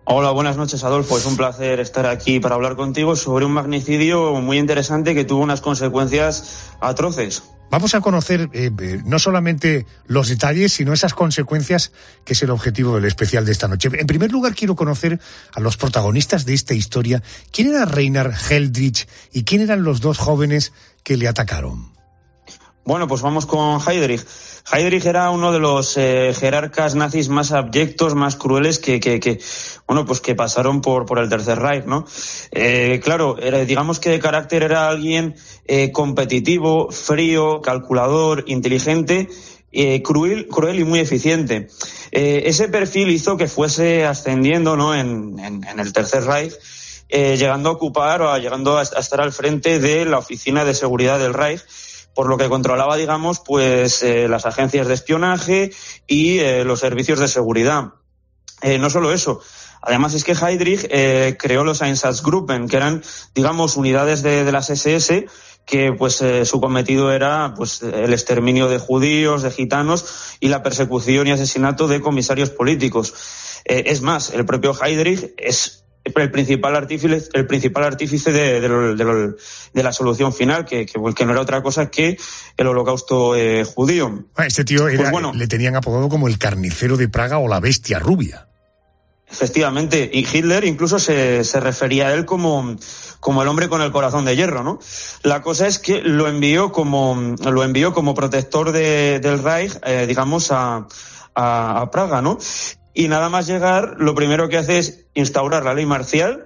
Hola, buenas noches, Adolfo. Es un placer estar aquí para hablar contigo sobre un magnicidio muy interesante que tuvo unas consecuencias atroces. Vamos a conocer no solamente los detalles, sino esas consecuencias, que es el objetivo del especial de esta noche. En primer lugar, quiero conocer a los protagonistas de esta historia. ¿Quién era Reinhard Heydrich y quién eran los dos jóvenes que le atacaron? Bueno, pues vamos con Heydrich. Heydrich era uno de los jerarcas nazis más abyectos, más crueles que pasaron por el Tercer Reich, ¿no? Claro, digamos que de carácter era alguien competitivo, frío, calculador, inteligente, cruel y muy eficiente. Ese perfil hizo que fuese ascendiendo, ¿no?, en el Tercer Reich, llegando a ocupar o llegando a estar al frente de la oficina de seguridad del Reich, por lo que controlaba, digamos, pues las agencias de espionaje y los servicios de seguridad. No solo eso, además es que Heydrich creó los Einsatzgruppen, que eran, digamos, unidades de las SS, que pues su cometido era pues el exterminio de judíos, de gitanos y la persecución y asesinato de comisarios políticos. Es más, el propio Heydrich es el principal artífice de la solución final, que no era otra cosa que el holocausto judío. Este tío le tenían apodado como el carnicero de Praga o la bestia rubia. Efectivamente, y Hitler incluso se refería a él como el hombre con el corazón de hierro, ¿no? La cosa es que lo envió como protector del Reich, digamos, a Praga, ¿no? Y nada más llegar, lo primero que hace es instaurar la ley marcial.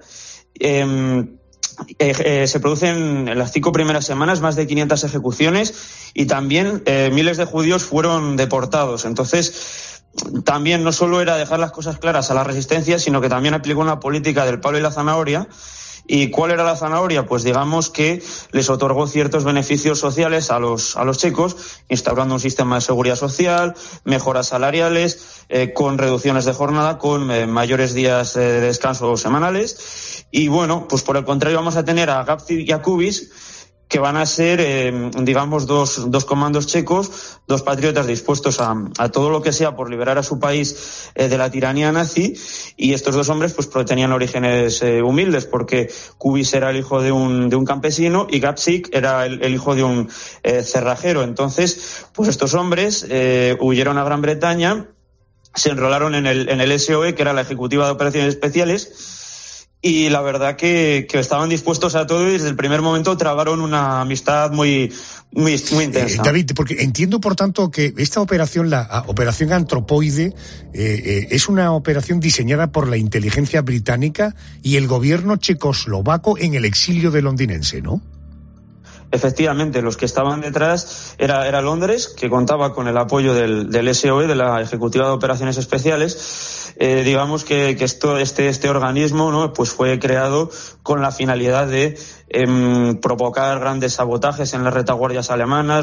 Se producen en las 5 primeras semanas más de 500 ejecuciones y también miles de judíos fueron deportados. Entonces, también no solo era dejar las cosas claras a la resistencia, sino que también aplicó una política del palo y la zanahoria. ¿Y cuál era la zanahoria? Pues digamos que les otorgó ciertos beneficios sociales a los checos, instaurando un sistema de seguridad social, mejoras salariales, con reducciones de jornada, con mayores días de descanso semanales. Y bueno, pues por el contrario vamos a tener a Gapsik y a Kubis, que van a ser, digamos, dos comandos checos, dos patriotas dispuestos a todo lo que sea por liberar a su país de la tiranía nazi. Y estos dos hombres pues tenían orígenes humildes, porque Kubis era el hijo de un campesino y Gapsik era el hijo de un cerrajero. Entonces, pues estos hombres huyeron a Gran Bretaña, se enrolaron en el SOE, que era la Ejecutiva de Operaciones Especiales, y la verdad que estaban dispuestos a todo y desde el primer momento trabaron una amistad muy intensa. David, porque entiendo, por tanto, que esta operación, la operación Antropoide, es una operación diseñada por la inteligencia británica y el gobierno checoslovaco en el exilio de londinense, ¿no? Efectivamente, los que estaban detrás era Londres, que contaba con el apoyo del SOE, de la Ejecutiva de Operaciones Especiales. Digamos que este organismo, ¿no?, pues fue creado con la finalidad de provocar grandes sabotajes en las retaguardias alemanas,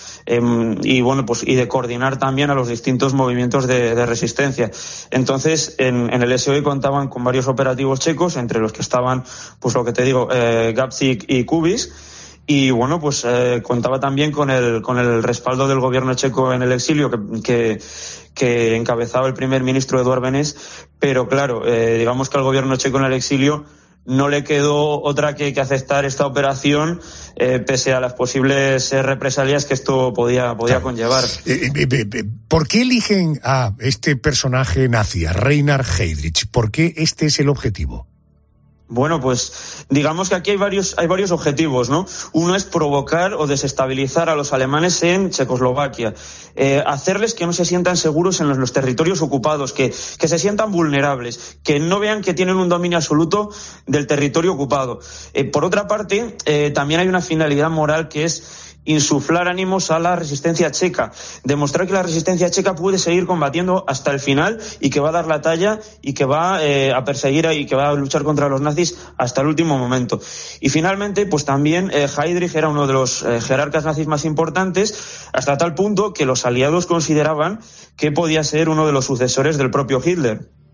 y de coordinar también a los distintos movimientos de resistencia. Entonces, en el SOE contaban con varios operativos checos, entre los que estaban, pues lo que te digo, Gapsik y Kubis. Y bueno, pues contaba también con el respaldo del gobierno checo en el exilio que encabezaba el primer ministro Eduard Beneš, pero claro, digamos que al gobierno checo en el exilio no le quedó otra que aceptar esta operación, pese a las posibles represalias que esto podía conllevar. ¿Por qué eligen a este personaje nazi, a Reinhard Heydrich? ¿Por qué este es el objetivo? Bueno, pues digamos que aquí hay varios objetivos, ¿no? Uno es provocar o desestabilizar a los alemanes en Checoslovaquia, hacerles que no se sientan seguros en los territorios ocupados, que se sientan vulnerables, que no vean que tienen un dominio absoluto del territorio ocupado. Por otra parte, también hay una finalidad moral, que es insuflar ánimos a la resistencia checa, demostrar que la resistencia checa puede seguir combatiendo hasta el final y que va a dar la talla y que va a perseguir y que va a luchar contra los nazis hasta el último momento. Y finalmente, pues también Heydrich era uno de los jerarcas nazis más importantes, hasta tal punto que los aliados consideraban que podía ser uno de los sucesores del propio Hitler.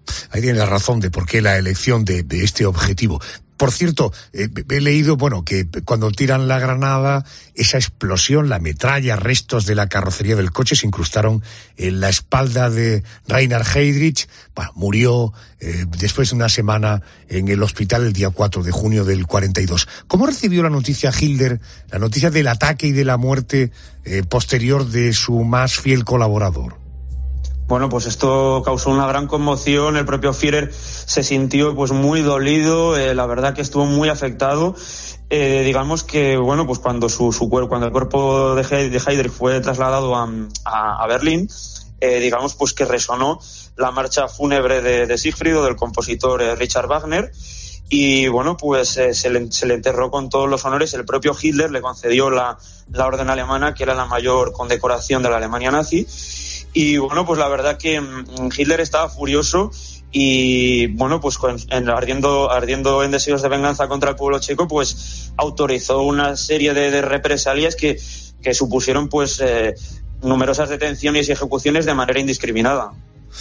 Ahí tiene la razón de por qué la elección de este objetivo. Por cierto, he leído, que cuando tiran la granada, esa explosión, la metralla, restos de la carrocería del coche se incrustaron en la espalda de Reinhard Heydrich. Murió después de una semana en el hospital el día 4 de junio del 42. ¿Cómo recibió la noticia Hitler, la noticia del ataque y de la muerte posterior de su más fiel colaborador? Bueno, pues esto causó una gran conmoción. El propio Führer se sintió muy dolido, la verdad que estuvo muy afectado. Digamos que pues cuando cuando el cuerpo de Heydrich fue trasladado a Berlín, digamos pues que resonó la marcha fúnebre de Siegfried, del compositor Richard Wagner. Y pues se le enterró con todos los honores. El propio Hitler le concedió la orden alemana, que era la mayor condecoración de la Alemania nazi. Y pues la verdad que Hitler estaba furioso y pues ardiendo en deseos de venganza contra el pueblo checo, pues autorizó una serie de represalias que supusieron numerosas detenciones y ejecuciones de manera indiscriminada.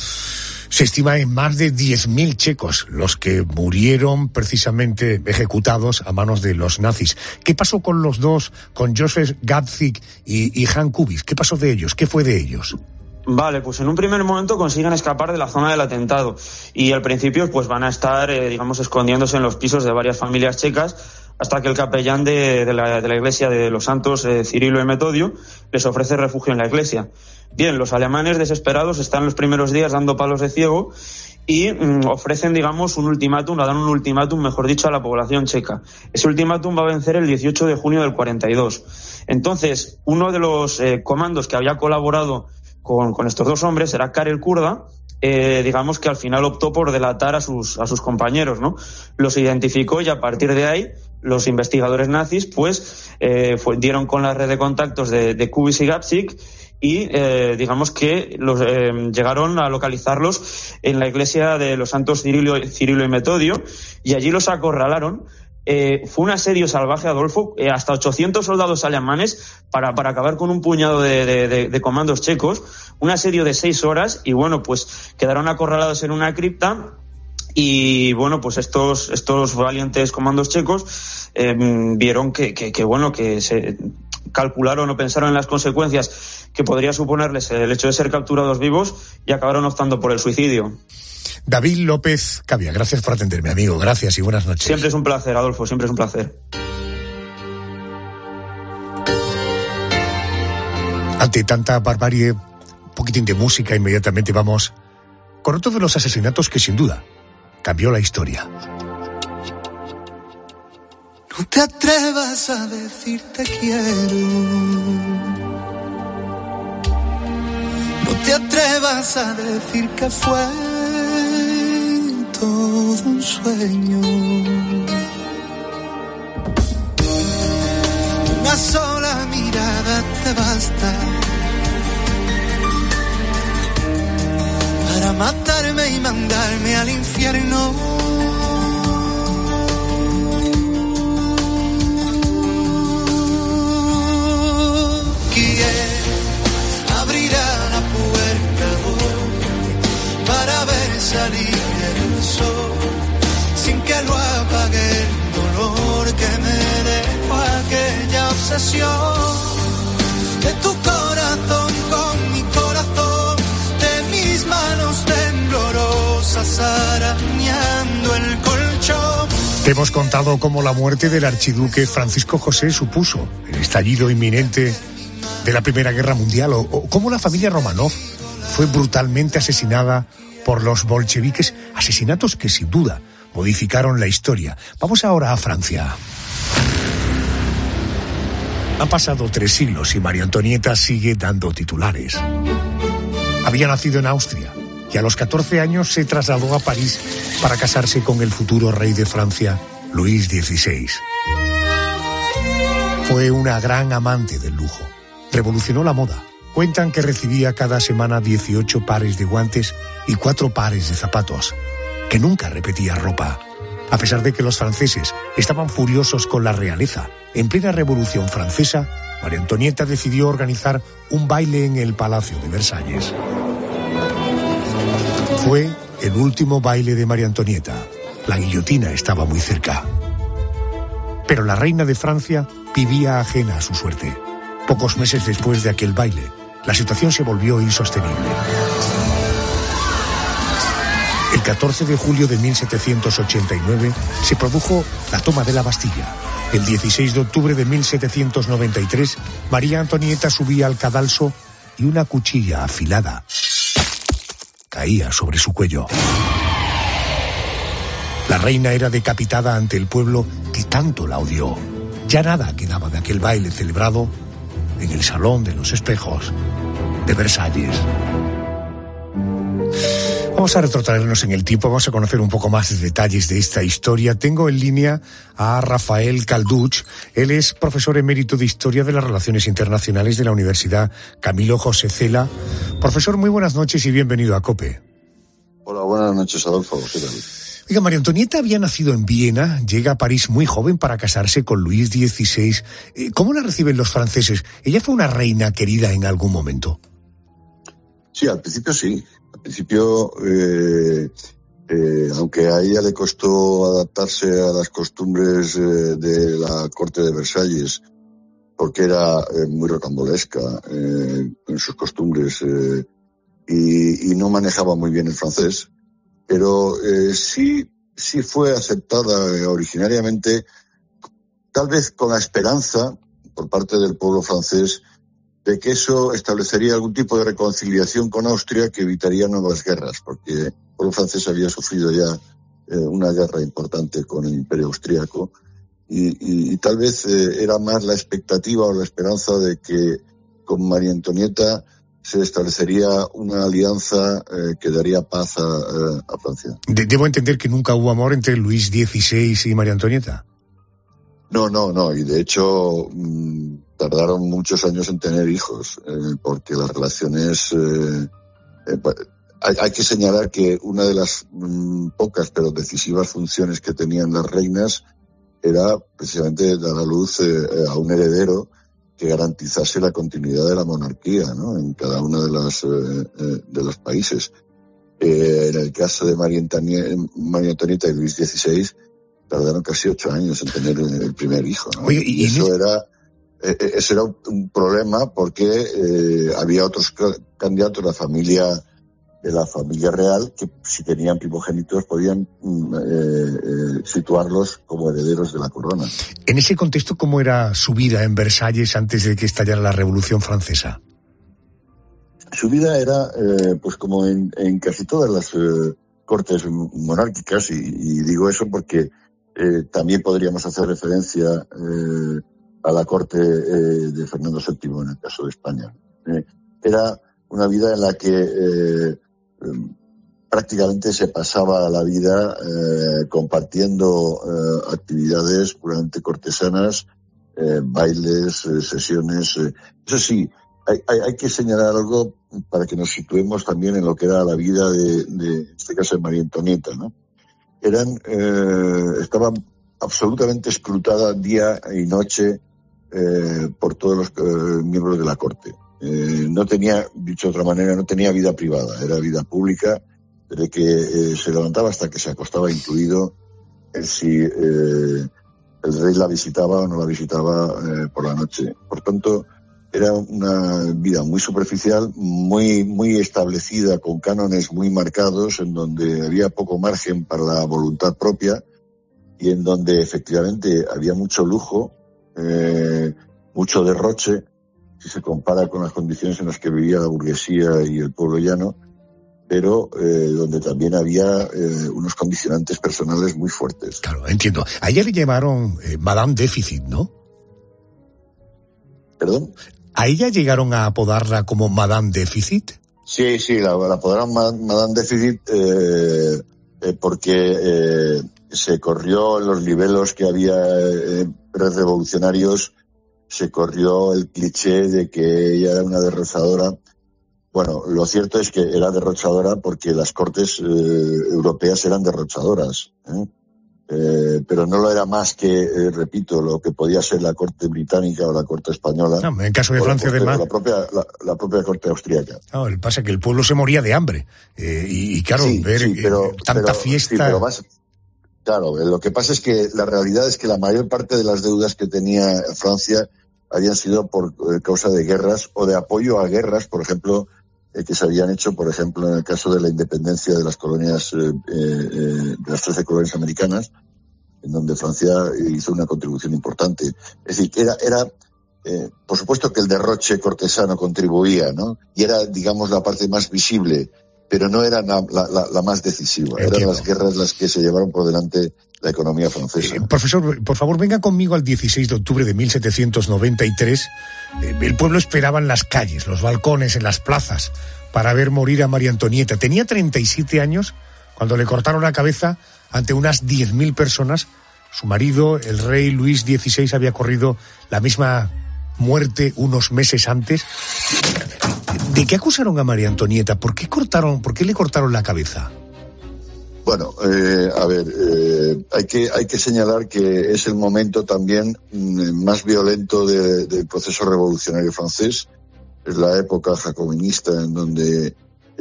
Se estima en más de 10.000 checos los que murieron precisamente ejecutados a manos de los nazis. ¿Qué pasó con los dos, con Joseph Gabzik y Hans Kubis? ¿Qué pasó de ellos? ¿Qué fue de ellos? Vale, pues en un primer momento consiguen escapar de la zona del atentado y al principio van a estar, escondiéndose en los pisos de varias familias checas hasta que el capellán de la iglesia de los santos, Cirilo y Metodio, les ofrece refugio en la iglesia. Bien, los alemanes desesperados están los primeros días dando palos de ciego y ofrecen, un ultimátum, dan un ultimátum, mejor dicho, a la población checa. Ese ultimátum va a vencer el 18 de junio del 42. Entonces, uno de los comandos que había colaborado con estos dos hombres era Karel Kurda, que al final optó por delatar a sus compañeros, ¿no? Los identificó y a partir de ahí los investigadores nazis dieron con la red de contactos de Kubis y Gabzik y que llegaron a localizarlos en la iglesia de los santos Cirilo y Metodio y allí los acorralaron. Fue un asedio salvaje, Adolfo, hasta 800 soldados alemanes para acabar con un puñado de comandos checos, un asedio de 6 horas y quedaron acorralados en una cripta y estos valientes comandos checos vieron que se calcularon o pensaron en las consecuencias que podría suponerles el hecho de ser capturados vivos y acabaron optando por el suicidio. David López Cavia, gracias por atenderme, amigo. Gracias y buenas noches. Siempre es un placer, Adolfo, siempre es un placer. Ante tanta barbarie, un poquitín de música, inmediatamente vamos con otro de los asesinatos que sin duda cambió la historia. No te atrevas a decir te quiero. No te atrevas a decir que fue todo un sueño. Una sola mirada te basta para matarme y mandarme al infierno. ¿Quién abrirá la puerta hoy para ver salir el sol sin que lo apague el dolor que me dejó aquella obsesión de tu corazón con mi corazón, de mis manos temblorosas arañando el colchón? Te hemos contado cómo la muerte del archiduque Francisco José supuso el estallido inminente de la Primera Guerra Mundial o cómo la familia Romanov fue brutalmente asesinada por los bolcheviques, asesinatos que sin duda modificaron la historia. Vamos ahora a Francia. Han pasado 3 siglos y María Antonieta sigue dando titulares. Había nacido en Austria y a los 14 años se trasladó a París para casarse con el futuro rey de Francia, Luis XVI. Fue una gran amante del lujo. Revolucionó la moda. Cuentan que recibía cada semana 18 pares de guantes y 4 pares de zapatos, que nunca repetía ropa. A pesar de que los franceses estaban furiosos con la realeza, en plena Revolución Francesa, María Antonieta decidió organizar un baile en el Palacio de Versalles. Fue el último baile de María Antonieta. La guillotina estaba muy cerca. Pero la reina de Francia vivía ajena a su suerte. Pocos meses después de aquel baile, la situación se volvió insostenible. El 14 de julio de 1789 se produjo la toma de la Bastilla. El 16 de octubre de 1793, María Antonieta subía al cadalso y una cuchilla afilada caía sobre su cuello. La reina era decapitada ante el pueblo que tanto la odió. Ya nada quedaba de aquel baile celebrado en el Salón de los Espejos de Versalles. Vamos a retrotraernos en el tiempo, vamos a conocer un poco más de detalles de esta historia. Tengo en línea a Rafael Calduch. Él es profesor emérito de Historia de las Relaciones Internacionales de la Universidad Camilo José Cela. Profesor, muy buenas noches y bienvenido a COPE. Hola, buenas noches, Adolfo. ¿Qué tal? Oiga, María Antonieta había nacido en Viena, llega a París muy joven para casarse con Luis XVI. ¿Cómo la reciben los franceses? ¿Ella fue una reina querida en algún momento? Sí, al principio sí. Al principio, aunque a ella le costó adaptarse a las costumbres de la corte de Versalles, porque era muy rocambolesca en sus costumbres y no manejaba muy bien el francés, pero sí fue aceptada originariamente, tal vez con la esperanza por parte del pueblo francés de que eso establecería algún tipo de reconciliación con Austria que evitaría nuevas guerras, porque el pueblo francés había sufrido ya una guerra importante con el Imperio Austríaco y tal vez era más la expectativa o la esperanza de que con María Antonieta se establecería una alianza que daría paz a Francia. ¿Debo entender que nunca hubo amor entre Luis XVI y María Antonieta? No, y de hecho tardaron muchos años en tener hijos, porque las relaciones... hay que señalar que una de las pocas pero decisivas funciones que tenían las reinas era precisamente dar a luz a un heredero que garantizase la continuidad de la monarquía, ¿no?, en cada uno de los países. En el caso de María Antonieta y Luis XVI tardaron casi 8 años en tener el primer hijo, ¿no? Oye, y eso ese era un problema porque había otros candidatos de la familia real que, si tenían primogénitos, podían situarlos como herederos de la corona. En ese contexto, ¿cómo era su vida en Versalles antes de que estallara la Revolución Francesa? Su vida era, pues como en casi todas las cortes monárquicas, y digo eso porque también podríamos hacer referencia a la corte de Fernando VII en el caso de España. Era una vida en la que prácticamente se pasaba la vida compartiendo actividades puramente cortesanas, bailes, sesiones. Eso sí, hay que señalar algo para que nos situemos también en lo que era la vida en este caso de María Antonieta, ¿no? Estaban absolutamente escrutada día y noche por todos los miembros de la corte. No tenía, dicho de otra manera, no tenía vida privada, era vida pública, desde que se levantaba hasta que se acostaba, incluido si el rey la visitaba o no la visitaba por la noche. Por tanto, era una vida muy superficial, muy establecida, con cánones muy marcados, en donde había poco margen para la voluntad propia y en donde efectivamente había mucho lujo, mucho derroche, si se compara con las condiciones en las que vivía la burguesía y el pueblo llano, pero donde también había unos condicionantes personales muy fuertes. Claro, entiendo. A ella le llamaron Madame Déficit, ¿no? ¿Perdón? ¿A ella llegaron a apodarla como Madame Déficit? Sí, la apodaron Madame Déficit porque se corrió en los libelos que había revolucionarios, se corrió el cliché de que ella era una derrochadora. Bueno, lo cierto es que era derrochadora porque las cortes europeas eran derrochadoras, pero no lo era más que, repito, lo que podía ser la corte británica o la corte española. No, en caso de Francia, además. La propia corte austríaca. No, pasa que el pueblo se moría de hambre. Y claro, tanta fiesta. Sí, pero más. Claro, lo que pasa es que la realidad es que la mayor parte de las deudas que tenía Francia habían sido por causa de guerras o de apoyo a guerras, por ejemplo, que se habían hecho, por ejemplo, en el caso de la independencia de las colonias, de las 13 colonias americanas, en donde Francia hizo una contribución importante. Es decir, que era por supuesto que el derroche cortesano contribuía, ¿no? Y era, digamos, la parte más visible, pero no era la más decisiva. Entiendo. Eran las guerras las que se llevaron por delante la economía francesa. Profesor, por favor, venga conmigo al 16 de octubre de 1793. El pueblo esperaba en las calles, los balcones, en las plazas, para ver morir a María Antonieta. Tenía 37 años cuando le cortaron la cabeza ante unas 10.000 personas. Su marido, el rey Luis XVI, había corrido la misma muerte unos meses antes. ¿De qué acusaron a María Antonieta? ¿Por qué le cortaron la cabeza? Bueno, hay que señalar que es el momento también más violento del proceso revolucionario francés. Es la época jacobinista en donde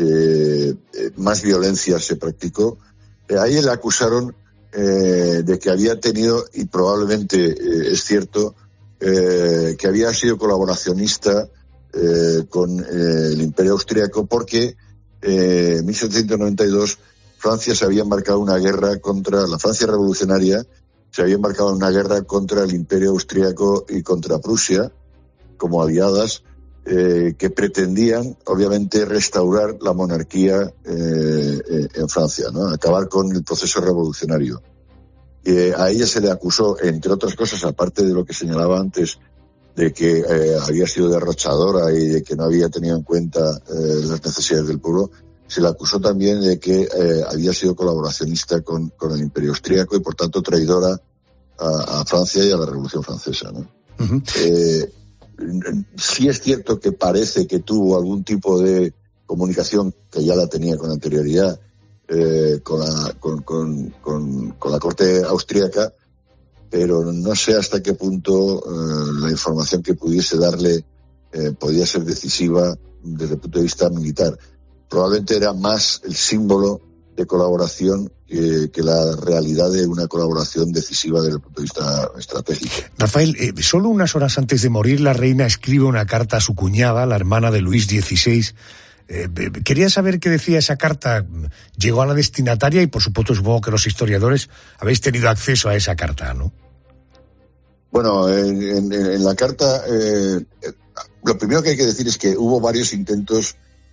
más violencia se practicó. Ahí le acusaron de que había tenido, y probablemente es cierto, que había sido colaboracionista con el Imperio Austríaco, porque en 1792 Francia se había embarcado una guerra contra la Francia revolucionaria, se había embarcado en una guerra contra el Imperio Austríaco y contra Prusia, como aliadas, que pretendían, obviamente, restaurar la monarquía en Francia, ¿no? Acabar con el proceso revolucionario. A ella se le acusó, entre otras cosas, aparte de lo que señalaba antes, de que había sido derrochadora y de que no había tenido en cuenta las necesidades del pueblo. Se le acusó también de que había sido colaboracionista con el Imperio Austríaco y, por tanto, traidora a Francia y a la Revolución Francesa, ¿no? Uh-huh. Sí es cierto que parece que tuvo algún tipo de comunicación, que ya la tenía con anterioridad, con la corte austríaca, pero no sé hasta qué punto la información que pudiese darle podía ser decisiva desde el punto de vista militar. Probablemente era más el símbolo de colaboración que la realidad de una colaboración decisiva desde el punto de vista estratégico. Rafael, solo unas horas antes de morir, la reina escribe una carta a su cuñada, la hermana de Luis XVI. Quería saber qué decía esa carta. Llegó a la destinataria y, por supuesto, supongo que los historiadores habéis tenido acceso a esa carta, ¿no? Bueno, en la carta, lo primero que hay que decir es que hubo varios intentos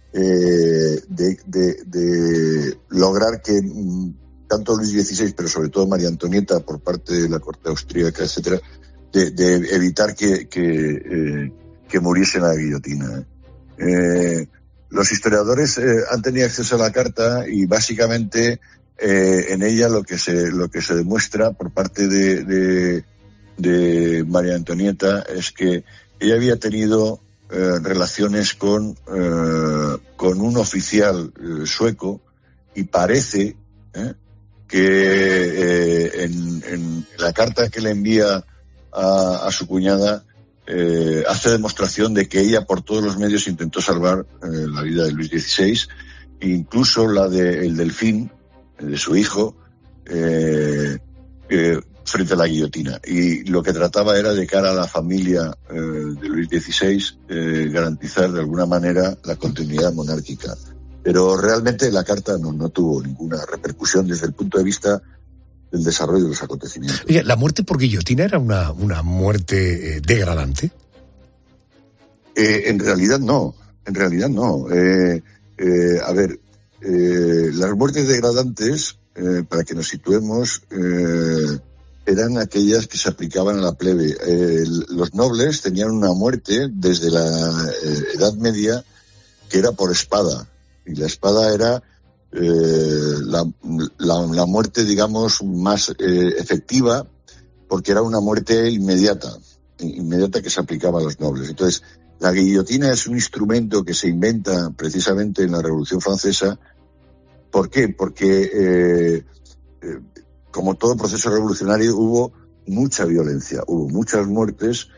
de lograr que tanto Luis XVI, pero sobre todo María Antonieta, por parte de la corte austríaca, etcétera, de evitar que muriese en la guillotina. Los historiadores han tenido acceso a la carta y básicamente en ella lo que se demuestra por parte de María Antonieta es que ella había tenido relaciones con un oficial sueco, y parece que en la carta que le envía a su cuñada hace demostración de que ella por todos los medios intentó salvar la vida de Luis XVI, incluso la del Delfín, de su hijo, frente a la guillotina. Y lo que trataba era, de cara a la familia de Luis XVI, garantizar de alguna manera la continuidad monárquica. Pero realmente la carta no tuvo ninguna repercusión desde el punto de vista del desarrollo de los acontecimientos. Oye, ¿la muerte por guillotina era una muerte degradante? En realidad no. Las muertes degradantes, para que nos situemos, eran aquellas que se aplicaban a la plebe. Los nobles tenían una muerte desde la Edad Media que era por espada, y la espada era la muerte, digamos, más efectiva, porque era una muerte inmediata que se aplicaba a los nobles. Entonces, la guillotina es un instrumento que se inventa precisamente en la Revolución Francesa. ¿Por qué? Porque como todo proceso revolucionario, hubo mucha violencia, hubo muchas muertes,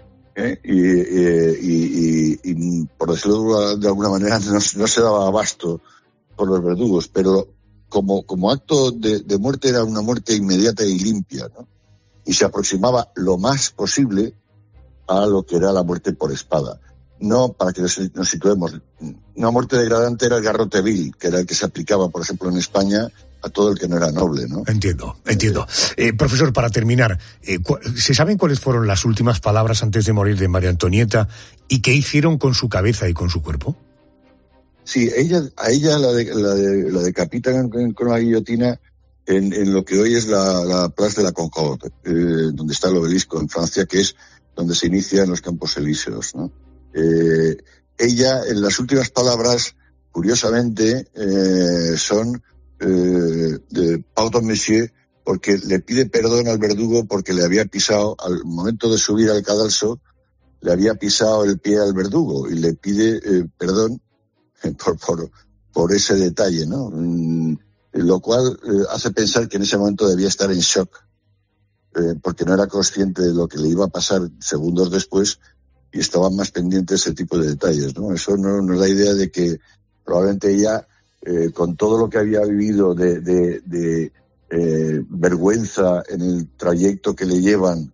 y por decirlo de alguna manera, no se daba abasto por los verdugos, pero como acto de muerte era una muerte inmediata y limpia, ¿no? Y se aproximaba lo más posible a lo que era la muerte por espada. No, para que nos situemos, una muerte degradante era el garrote vil, que era el que se aplicaba, por ejemplo, en España a todo el que no era noble, ¿no? Entiendo. Profesor, para terminar, ¿se saben cuáles fueron las últimas palabras antes de morir de María Antonieta y qué hicieron con su cabeza y con su cuerpo? Sí, a ella la decapitan con la guillotina en lo que hoy es la Place de la Concorde, donde está el obelisco en Francia, que es donde se inician los Campos Elíseos, ¿no? Ella, en las últimas palabras, curiosamente, son de pardon monsieur, porque le pide perdón al verdugo porque le había pisado, al momento de subir al cadalso, le había pisado el pie al verdugo y le pide perdón por ese detalle, ¿no? Lo cual hace pensar que en ese momento debía estar en shock, porque no era consciente de lo que le iba a pasar segundos después y estaba más pendiente de ese tipo de detalles, ¿no? Eso nos da idea de que probablemente ella, con todo lo que había vivido de vergüenza en el trayecto que le llevan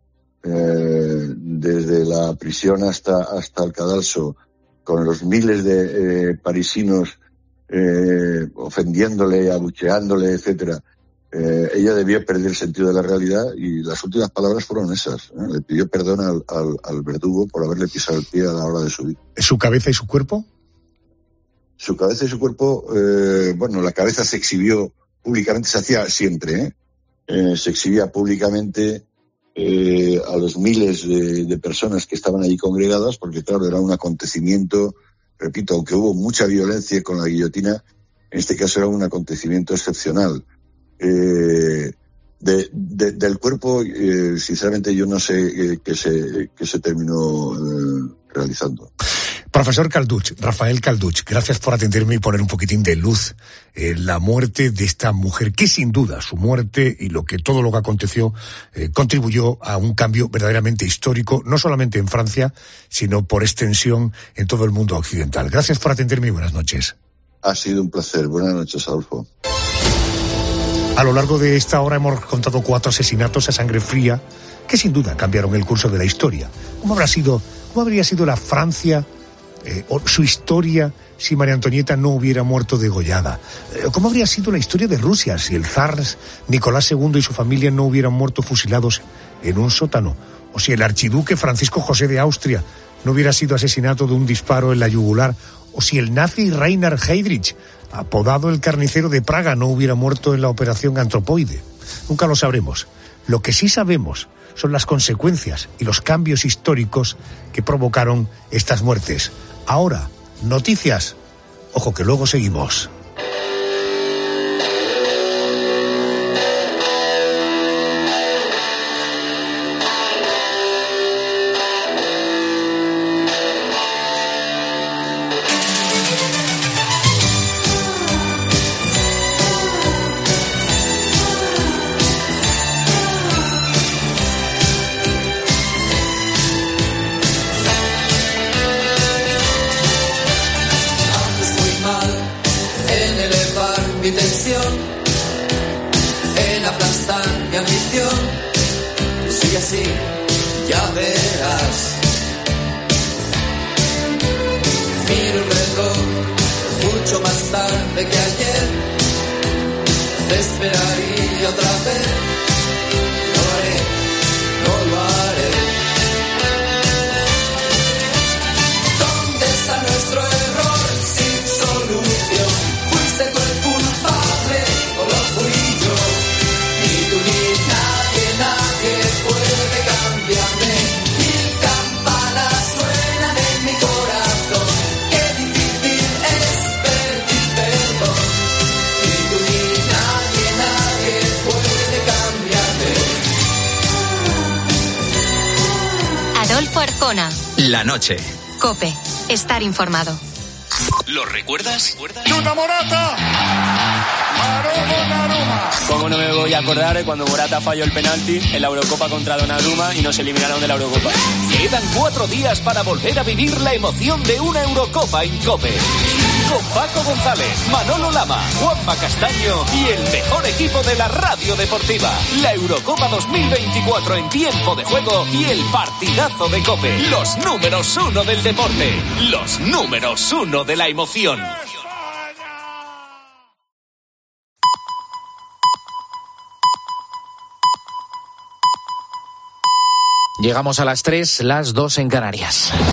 desde la prisión hasta el cadalso, con los miles de parisinos ofendiéndole, abucheándole, etcétera, ella debió perder el sentido de la realidad y las últimas palabras fueron esas, ¿eh? Le pidió perdón al verdugo por haberle pisado el pie a la hora de subir. ¿Su cabeza y su cuerpo? Su cabeza y su cuerpo, la cabeza se exhibió públicamente, se hacía siempre, se exhibía públicamente a los miles de personas que estaban allí congregadas, porque claro, era un acontecimiento, repito, aunque hubo mucha violencia con la guillotina, en este caso era un acontecimiento excepcional. Del cuerpo, sinceramente yo no sé qué se terminó realizando. Profesor Calduch, Rafael Calduch, gracias por atenderme y poner un poquitín de luz en la muerte de esta mujer, que sin duda su muerte y todo lo que aconteció contribuyó a un cambio verdaderamente histórico, no solamente en Francia, sino por extensión en todo el mundo occidental. Gracias por atenderme y buenas noches. Ha sido un placer. Buenas noches, Adolfo. A lo largo de esta hora hemos contado 4 asesinatos a sangre fría que sin duda cambiaron el curso de la historia. ¿Cómo habría sido la Francia o su historia si María Antonieta no hubiera muerto degollada? ¿Cómo habría sido la historia de Rusia si el zar Nicolás II y su familia no hubieran muerto fusilados en un sótano? ¿O si el archiduque Francisco José de Austria no hubiera sido asesinado de un disparo en la yugular? ¿O si el nazi Reinhard Heydrich, apodado el carnicero de Praga, no hubiera muerto en la operación Antropoide? Nunca lo sabremos. Lo que sí sabemos son las consecuencias y los cambios históricos que provocaron estas muertes. Ahora, noticias. Ojo que luego seguimos. La noche. COPE. Estar informado. ¿Lo recuerdas? ¡Chuta Morata! ¿Cómo no me voy a acordar de cuando Morata falló el penalti en la Eurocopa contra Donnarumma y nos eliminaron de la Eurocopa? Quedan 4 días para volver a vivir la emoción de una Eurocopa en COPE. Con Paco González, Manolo Lama, Juanma Castaño y el mejor equipo de la radio deportiva. La Eurocopa 2024 en tiempo de juego y el partidazo de COPE. Los números 1 del deporte. Los números 1 de la emoción. Llegamos a las 3, las 2 en Canarias.